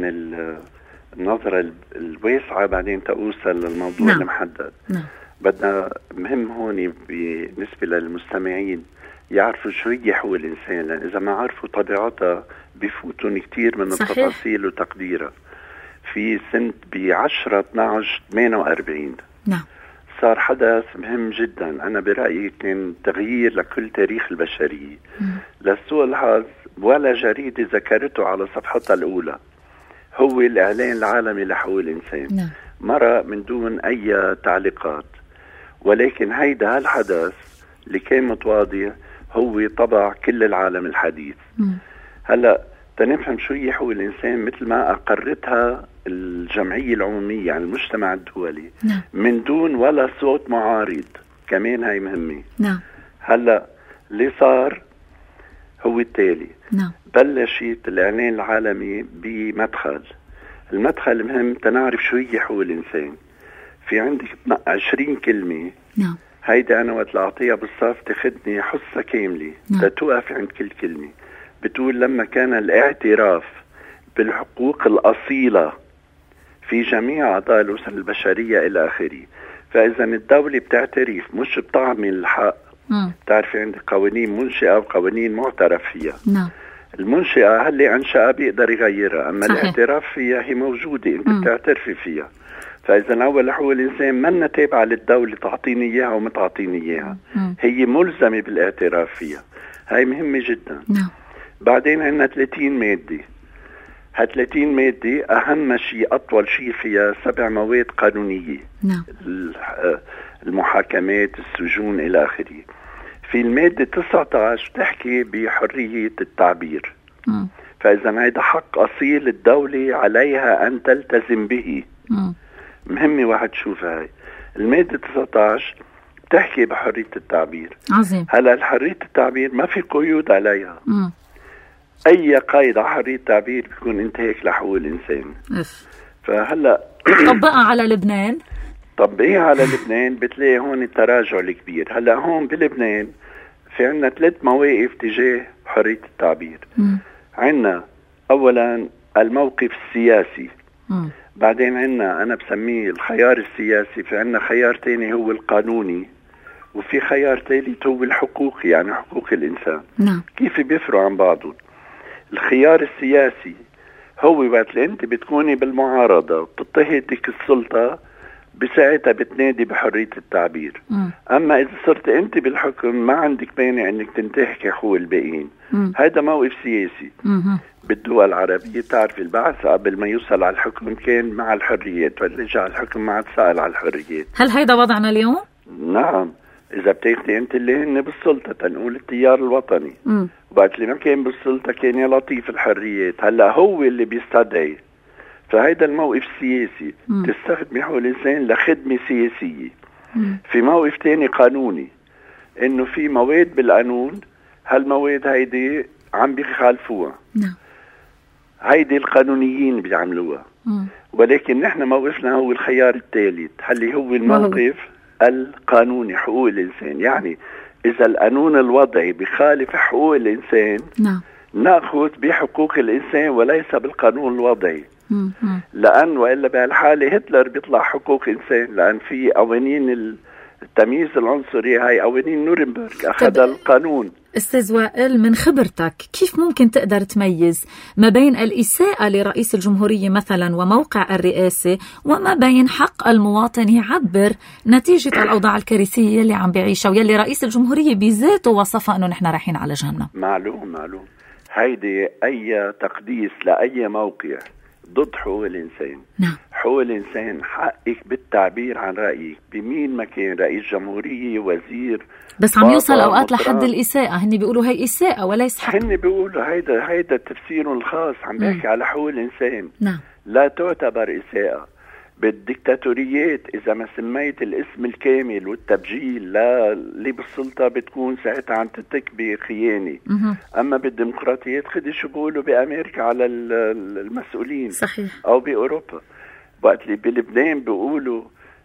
النظرة الواسعة بعدين تأوصل للموضوع. نعم. المحدد. نعم. بدنا مهم هون بالنسبة للمستمعين يعرفوا شو هي حقوق الإنسان، لأن إذا ما عرفوا طبيعتها بفوتون كتير من صحيح. التفاصيل وتقديرها. في سنة بعشرة اثناشر ثمانية وأربعين نعم صار حدث مهم جدا، أنا برأيي كان تغيير لكل تاريخ البشرية. لسوء الحظ ولا جريدة ذكرته على صفحتها الأولى، هو الإعلان العالمي لحقوق الإنسان. نعم. مرة من دون أي تعليقات، ولكن هيدا هالحدث اللي كان متواضع هو طبع كل العالم الحديث. م. هلأ تنفهم شو هي حقوق الإنسان مثل ما أقرتها الجمعية العمومية عن المجتمع الدولي. نعم. من دون ولا صوت معارض، كمان هاي مهمة. نعم. هلأ اللي صار هو التالي. نعم. بلشت الإعلان العالمي بمدخل، المدخل مهم تنعرف شو هي حقوق الإنسان. في عندك عشرين كلمة. نعم. هيدا أنا وقت لأعطيها بالصف تاخدني حصة كاملة. نعم. تتوقف عند كل كلمة. بتقول لما كان الاعتراف بالحقوق الأصيلة في جميع أعضاء الأسرة البشرية إلى آخره. فإذا الدولة بتعترف مش بتعمل الحق. م. تعرفي عندك قوانين منشئة وقوانين معترف فيها. نعم. المنشئة هل أنشأ بيقدر يغيرها، أما صحيح. الاعتراف فيها هي موجودة، أنت م. بتعترفي فيها. فإذا أول حقوق الإنسان منا تابعة للدولة تعطيني إياها وما تعطيني إياها، م. هي ملزمة بالاعتراف فيها. هاي مهمة جدا. نعم. بعدين عندنا ثلاثين مادة. ها ثلاثين مادة أهم شيء أطول شيء فيها سبع مواد قانونية. نعم. المحاكمات، السجون إلى آخره. في المادة تسعة عشر تحكي بحرية التعبير. م. فإذا هذا حق أصيل الدولة عليها أن تلتزم به. م. مهمة واحد شوفها. هاي المادة تسعة عشر بتحكي بحرية التعبير. عظيم. هلا حرية التعبير ما في قيود عليها. م. أي قيد على حرية التعبير بيكون انتهاك لحقوق الإنسان. إف. فهلا طبقها على لبنان. طبقيها على لبنان بتلاقي هون التراجع الكبير. هلا هون بلبنان في عنا ثلاث مواقف تجاه حرية التعبير. عنا أولا الموقف السياسي. م. بعدين عنا أنا بسميه الخيار السياسي، في عنا خيار تاني هو القانوني، وفي خيار ثالث هو الحقوقي يعني حقوق الإنسان. نعم. كيف بيفرقوا عن بعضهم؟ الخيار السياسي هو وقت اللي أنت بتكوني بالمعارضة وبتضطهدك السلطة بساعتها بتنادي بحرية التعبير. م. أما إذا صرت أنت بالحكم ما عندك مانع أنك تنتهك حقوق الباقيين. هذا موقف سياسي. م. بالدول العربية تعرف البعث قبل ما يوصل على الحكم كان مع الحريات، واللي على الحكم ما عاد سأل على الحريات. هل هيدا وضعنا اليوم؟ نعم. إذا بتاخدي أنت اللي هن بالسلطة تنقول التيار الوطني، وقت اللي ما كان بالسلطة كان يا لطيف الحريات، هلا هو اللي بيستدعي. فهيدا الموقف السياسي تستخدمي حقوق الإنسان لخدمة سياسية. مم. في موقف تاني قانوني، إنه في مواد بالقانون هالمواد هيدي عم بيخالفوها. نعم. هيدي القانونيين بيعملوها. مم. ولكن نحن موقفنا هو الخيار الثالث، اللي هو الموقف القانوني حقوق الإنسان. يعني إذا القانون الوضعي بخالف حقوق الإنسان، نعم، نأخذ بحقوق الإنسان وليس بالقانون الوضعي. مم. لأن وإلا بهالحالة هتلر بيطلع حقوق إنسان، لأن في قوانين التمييز العنصري هاي قوانين نورنبرغ أخذ القانون. أستاذ وائل، من خبرتك كيف ممكن تقدر تميز ما بين الإساءة لرئيس الجمهورية مثلا وموقع الرئاسة وما بين حق المواطن يعبر نتيجة الأوضاع الكارثية اللي عم بيعيشها واللي رئيس الجمهورية بذاته وصفها أنه نحن رايحين على جهنم؟ معلوم معلوم. هيدي أي تقديس لأي موقع ضد حقوق الإنسان. نعم. حقوق الإنسان حقك بالتعبير عن رأيك بمين ما كان، رئيس جمهورية، وزير، بس عم يوصل أوقات لحد الإساءة. هن بيقولوا هي إساءة وليس حق. هن بيقولوا هيدا هيدا تفسير الخاص، عم بيحكي على حقوق الإنسان. نعم. لا تعتبر إساءة. بالديكتاتوريات إذا ما سميت الاسم الكامل والتبجيل لا اللي بالسلطة بتكون ساعتها عم تتكبي خيانة. أما بالديمقراطيات خدي شو بيقولوا بأمريكا على المسؤولين. صحيح. أو بأوروبا. وقت اللي بلبنان بيقولوا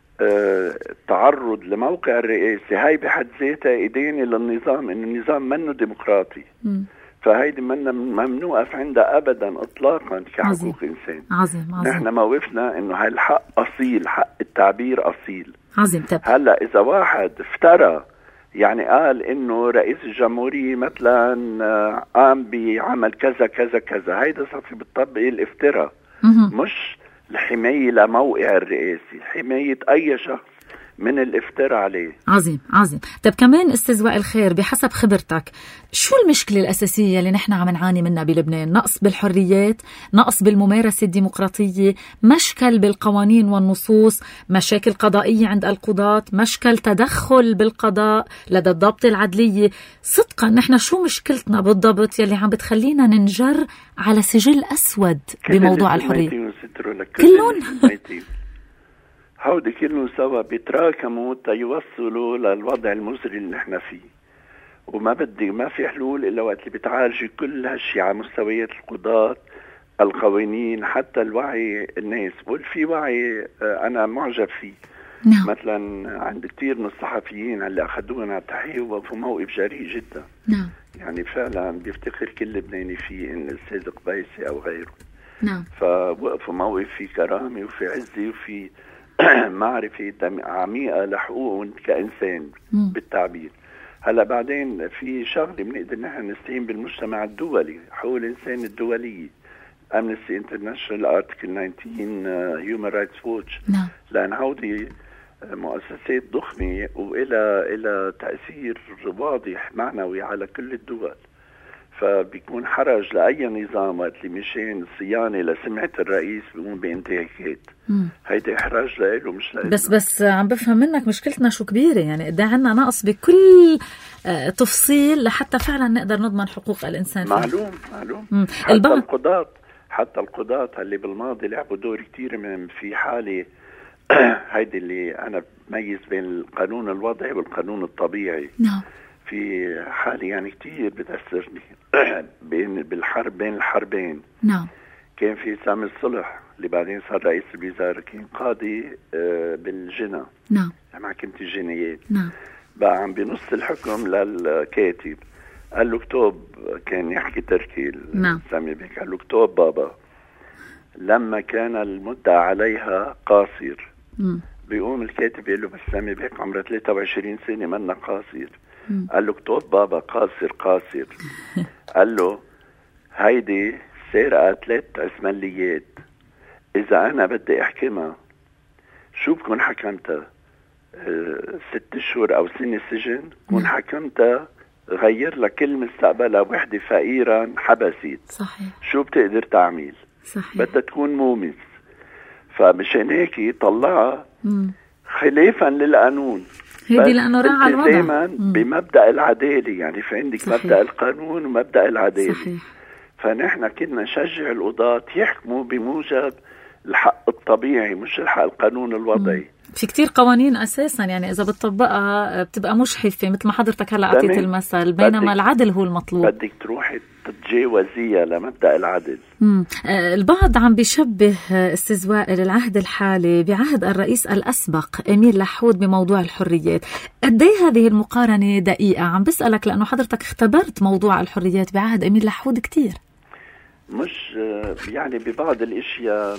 آه تعرض لموقع الرئاسة، هاي بحد ذاتها إدانة للنظام، إن النظام منه ديمقراطي. م. فهيدي منا ممنوع عندها أبدا إطلاقا كحقوق عظيم. إنسان. عظيم عظيم. نحن موقفنا إنه هالحق أصيل، حق التعبير أصيل. عظيم. طب هلا إذا واحد افترى يعني قال إنه رئيس الجمهورية مثلا قام بعمل كذا كذا كذا، هيدا صفي بالطبق الافتراء، مش الحماية لموقع الرئاسي، حماية أي شخص من الافتراء عليه. عظيم عظيم. طب كمان أستاذ وائل خير، بحسب خبرتك شو المشكلة الأساسية اللي نحن عم نعاني منها بلبنان؟ نقص بالحريات، نقص بالممارسة الديمقراطية، مشكل بالقوانين والنصوص، مشاكل قضائية عند القضاة، مشكل تدخل بالقضاء لدى الضابط العدلية. صدقا نحن شو مشكلتنا بالضبط يلي عم بتخلينا ننجر على سجل أسود بموضوع الحرية؟ كلهم هودي كلهم سوا بيتراكموا تيوصلوا للوضع المزري اللي نحن فيه، وما بدي ما في حلول إلا وقت اللي بتعالجي كل هالشي على مستويات القضاة، القوانين، حتى الوعي الناس. والفي وعي أنا معجب فيه. نعم. مثلا عند كتير من الصحفيين اللي أخذونا تحية وفي موقف جريء جدا. نعم. يعني فعلا بيفتخر كل لبناني فيه إن الأستاذ قبيسي أو غيره. نعم. فوقفوا موقف في كرامة وفي عزة وفي معرفة عميقة لحقوقهم كإنسان. مم. بالتعبير. هلا بعدين في شغله بنقدر نحن نستعين بالمجتمع الدولي، حقوق الإنسان الدولية، أمنستي انترناشونال ارتكل تسعتاشر، هيومن رايتس ووتش. نعم. لأن هودي مؤسسات ضخمة وإلى إلى تأثير واضح معنوي على كل الدول، فبيكون حرج لأي نظام وقت اللي مشان الصيانة لسمعة الرئيس بيقوم بانتهاكات. هيدا إحراج لإله مش لإله. بس بس عم بفهم منك مشكلتنا شو كبيرة، يعني قد عنا نقص بكل تفصيل لحتى فعلا نقدر نضمن حقوق الإنسان. معلوم معلوم. مم. حتى القضاة حتى القضاة اللي بالماضي لعبوا دور كتير من في حالة هيدي اللي أنا بميز بين القانون الوضعي والقانون الطبيعي. نعم. في حالي يعني كتير بتأثرني بين بالحرب بين الحربين. نعم. كان في سامي الصلح اللي بعدين صار رئيس الوزراء، كان قاضي بالجنة. نعم. محكمة الجنايات. نعم. بقى عم بنص الحكم للكاتب، قال له اكتب، كان يحكي تركي. نعم. سامي بيك قال له اكتب بابا لما كان المدة عليها قاصر. م. بيقوم الكاتب يقول له بس سامي بيك عمره ثلاثة وعشرين سنة منا قاصر. م. قال له اكتب بابا قاصر قاصر. قال له هيدي سرقة ثلاث اسمليات، إذا أنا بدي أحكمها شو بكون حكمتها؟ أه ست شهور أو سنة سجن؟ كون حكمتها غير لك كل مستقبلها، وحدة فقيرة حبست. صحيح. شو بتقدر تعمل؟ صحيح. بدها تكون مومس. فمشان هيك طلعها خلافا للقانون، هيدي لأنه راعى الوضع دائما بمبدأ العدالة. يعني في عندك صحيح. مبدأ القانون ومبدأ العدالة. صحيح. فنحن كنا نشجع القضاة يحكموا بموجب الحق الطبيعي مش الحق القانون الوضعي. مم. في كتير قوانين أساسا يعني إذا بتطبقها بتبقى مشحفة مثل ما حضرتك هلا أعطيت المثل، بينما العدل هو المطلوب. بدك تروحي تتجاوزيها لمبدأ العدل. مم. البعض عم بيشبه استزواء العهد الحالي بعهد الرئيس الأسبق أمير لحود بموضوع الحريات. قد ايه هذه المقارنة دقيقة؟ عم بسألك لأنه حضرتك اختبرت موضوع الحريات بعهد أمير لحود كتير. مش يعني ببعض الاشياء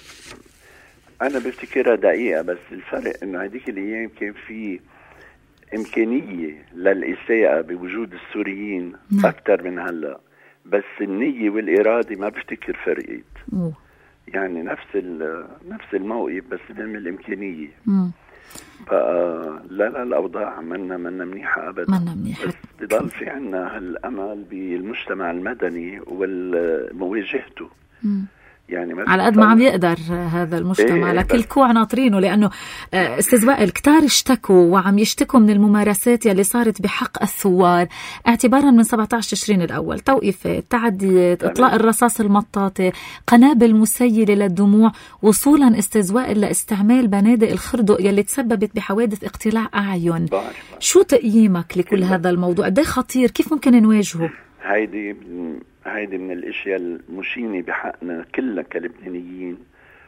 انا بفتكرها دقيقة، بس الفرق انه هذيك الايام كان في امكانية للإساءة بوجود السوريين اكثر من هلا، بس النية والإرادة ما بفتكر فرقت. يعني نفس نفس الموقف بس من الامكانية. مم. بقى لا لا الأوضاع منا منا منيحة أبدا، منا منيحة. بس بضل في عنا هالأمل بالمجتمع المدني ومواجهته. يعني على قد ما عم يقدر هذا المجتمع. إيه لكل كوع ناطرينه، لأنه استزواء الكتار اشتكوا وعم يشتكوا من الممارسات يلي صارت بحق الثوار اعتبارا من سبعة عشر تشرين الأول، توقيفات، تعديات، إطلاق الرصاص المطاطي، قنابل مسيلة للدموع، وصولا استزواء لاستعمال بنادق الخردق يلي تسببت بحوادث اقتلاع أعين. شو تقييمك لكل هذا الموضوع؟ قد ايه خطير؟ كيف ممكن نواجهه؟ هيدي هيدي من الاشياء المشينه بحقنا كلنا كلبنانيين،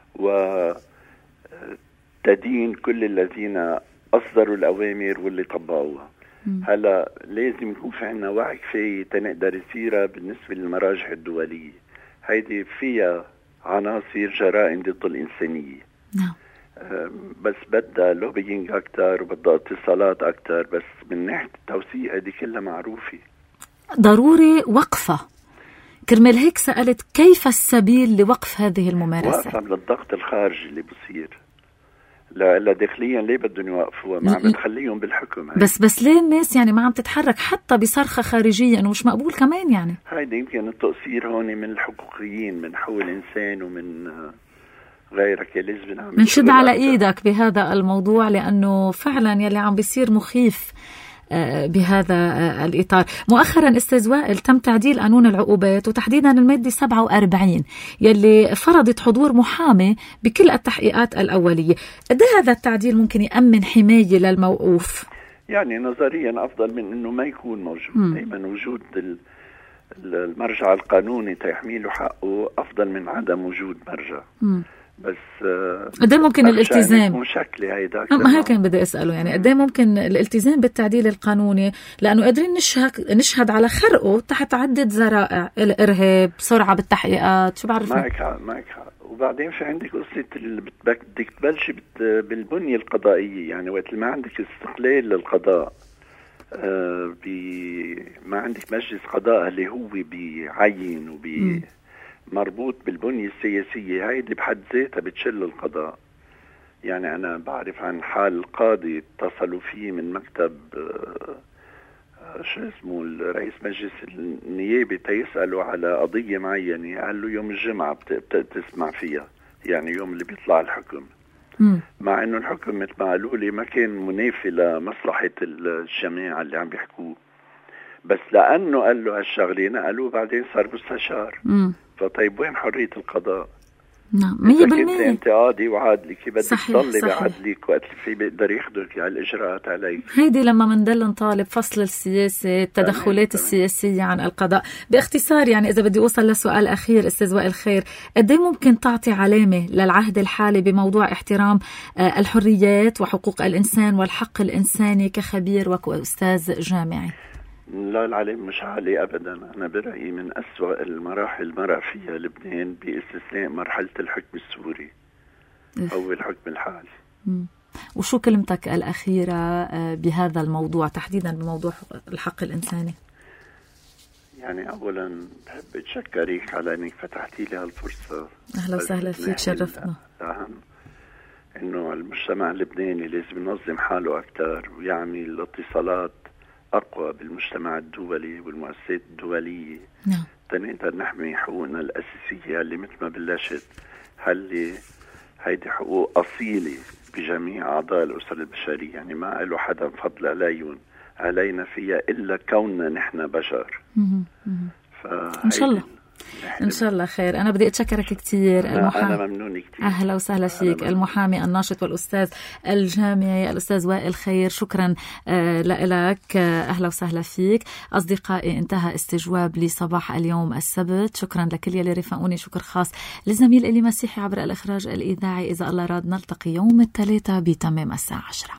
وتدين كل الذين اصدروا الاوامر واللي طبقوها. هلا لازم يكون في عنا وعي كفايه تنقدر يصيرها بالنسبه للمراجع الدوليه. هيدي فيها عناصر جرائم ضد الانسانيه. نعم. بس بدها لوبينج اكثر وبدها اتصالات اكثر، بس من ناحيه التوثيق هذه كلها معروفه. ضروري وقفة. كرمال هيك سألت كيف السبيل لوقف هذه الممارسة؟ وقفة من الضغط الخارجي اللي بصير. لا لا داخليا ليه بدهم يوقفوها؟ ما عم بتخليهم بالحكم. بس بس ليه الناس يعني ما عم تتحرك حتى بصرخة خارجية انه مش مقبول كمان؟ يعني هيدا يمكن التقصير هون من الحقوقيين، من حقوق الانسان ومن غيرك. لازم نعمل منشد على ايدك بهذا الموضوع، لانه فعلا يلي عم بيصير مخيف بهذا الإطار. مؤخرا استزواء تم تعديل قانون العقوبات وتحديدا المادة سبعة وأربعين يلي فرضت حضور محامي بكل التحقيقات الأولية. قد هذا التعديل ممكن يأمن حماية للموقوف؟ يعني نظريا أفضل من أنه ما يكون موجود. دائما وجود المرجع القانوني تحميله حقه أفضل من عدم وجود مرجع. م. بس قد ممكن الالتزام مشكلة هيدا؟ ما هيك كان بدي أسأله، يعني قد ممكن الالتزام بالتعديل القانوني، لأنه قادرين نشهد نشهد على خرقه تحت عدة ذرائع، الإرهاب، سرعة بالتحقيقات، شو بعرف. معك حق معك حق. وبعدين في عندك قصة اللي بدك تبلش بالبنية القضائية. يعني وقت ما عندك استقلال للقضاء، آه بي ما عندك مجلس قضاء اللي هو بيعين وبي مربوط بالبنية السياسية، هيدي بحد ذاتها بتشل القضاء. يعني أنا بعرف عن حال قاضي اتصلوا فيه من مكتب شو اسمه رئيس مجلس النيابة تيسألوا على قضية معينة، قال له يوم الجمعة بتسمع فيها، يعني يوم اللي بيطلع الحكم. م. مع إنه الحكم مثل ما قالوا لي ما كان منافي لمصلحة الجماعة اللي عم بيحكوه، بس لأنه قال له هالشغلين قالوه بعدين صار مستشار. م. فطيب وين حرية القضاء؟ نعم مية بالمية. انتقادي وعادلك بدك تضلي بعدلك وقت في بيقدر ياخذك على الإجراءات عليك. هيدي لما مندل نطالب فصل السياسة، التدخلات السياسية عن القضاء. باختصار يعني إذا بدي أوصل لسؤال أخير أستاذ وائل خير، قد ممكن تعطي علامة للعهد الحالي بموضوع احترام الحريات وحقوق الإنسان والحق الإنساني كخبير وكأستاذ جامعي؟ لا العلم مش عالي أبدا. أنا برأيي من أسوأ المراحل مرق فيها لبنان باستثناء مرحلة الحكم السوري أو الحكم الحالي. م. وشو كلمتك الأخيرة بهذا الموضوع تحديدا بموضوع الحق الإنساني؟ يعني أولا بحب أتشكرك على أنك فتحتي لي هالفرصة. أهلا وسهلا فيك، شرفتنا. أهم أنه المجتمع اللبناني لازم ينظم حاله أكثر ويعمل اتصالات أقوى بالمجتمع الدولي والمؤسسات الدولية. نعم. تنقدر نحمي حقوقنا الأساسية اللي مثل ما بلشت هاللي هيدي حقوق أصيلة بجميع أعضاء الأسرة البشرية، يعني ما قالوا حدا فضل عليهم علينا فيها إلا كوننا نحن بشر. إن شاء الله إن شاء الله خير. أنا بدي أتشكرك كتير المحامي. أنا ممنون كتير. أهلا وسهلا فيك المحامي الناشط والأستاذ الجامعي الأستاذ وائل خير، شكرا آه لك. أهلا وسهلا فيك. أصدقائي انتهى استجواب لصباح اليوم السبت. شكرا لكل يلي رفقوني. شكر خاص للزميل إلي مسيحي عبر الإخراج الإذاعي. إذا الله راد نلتقي يوم الثلاثاء بتمام الساعة عشرة.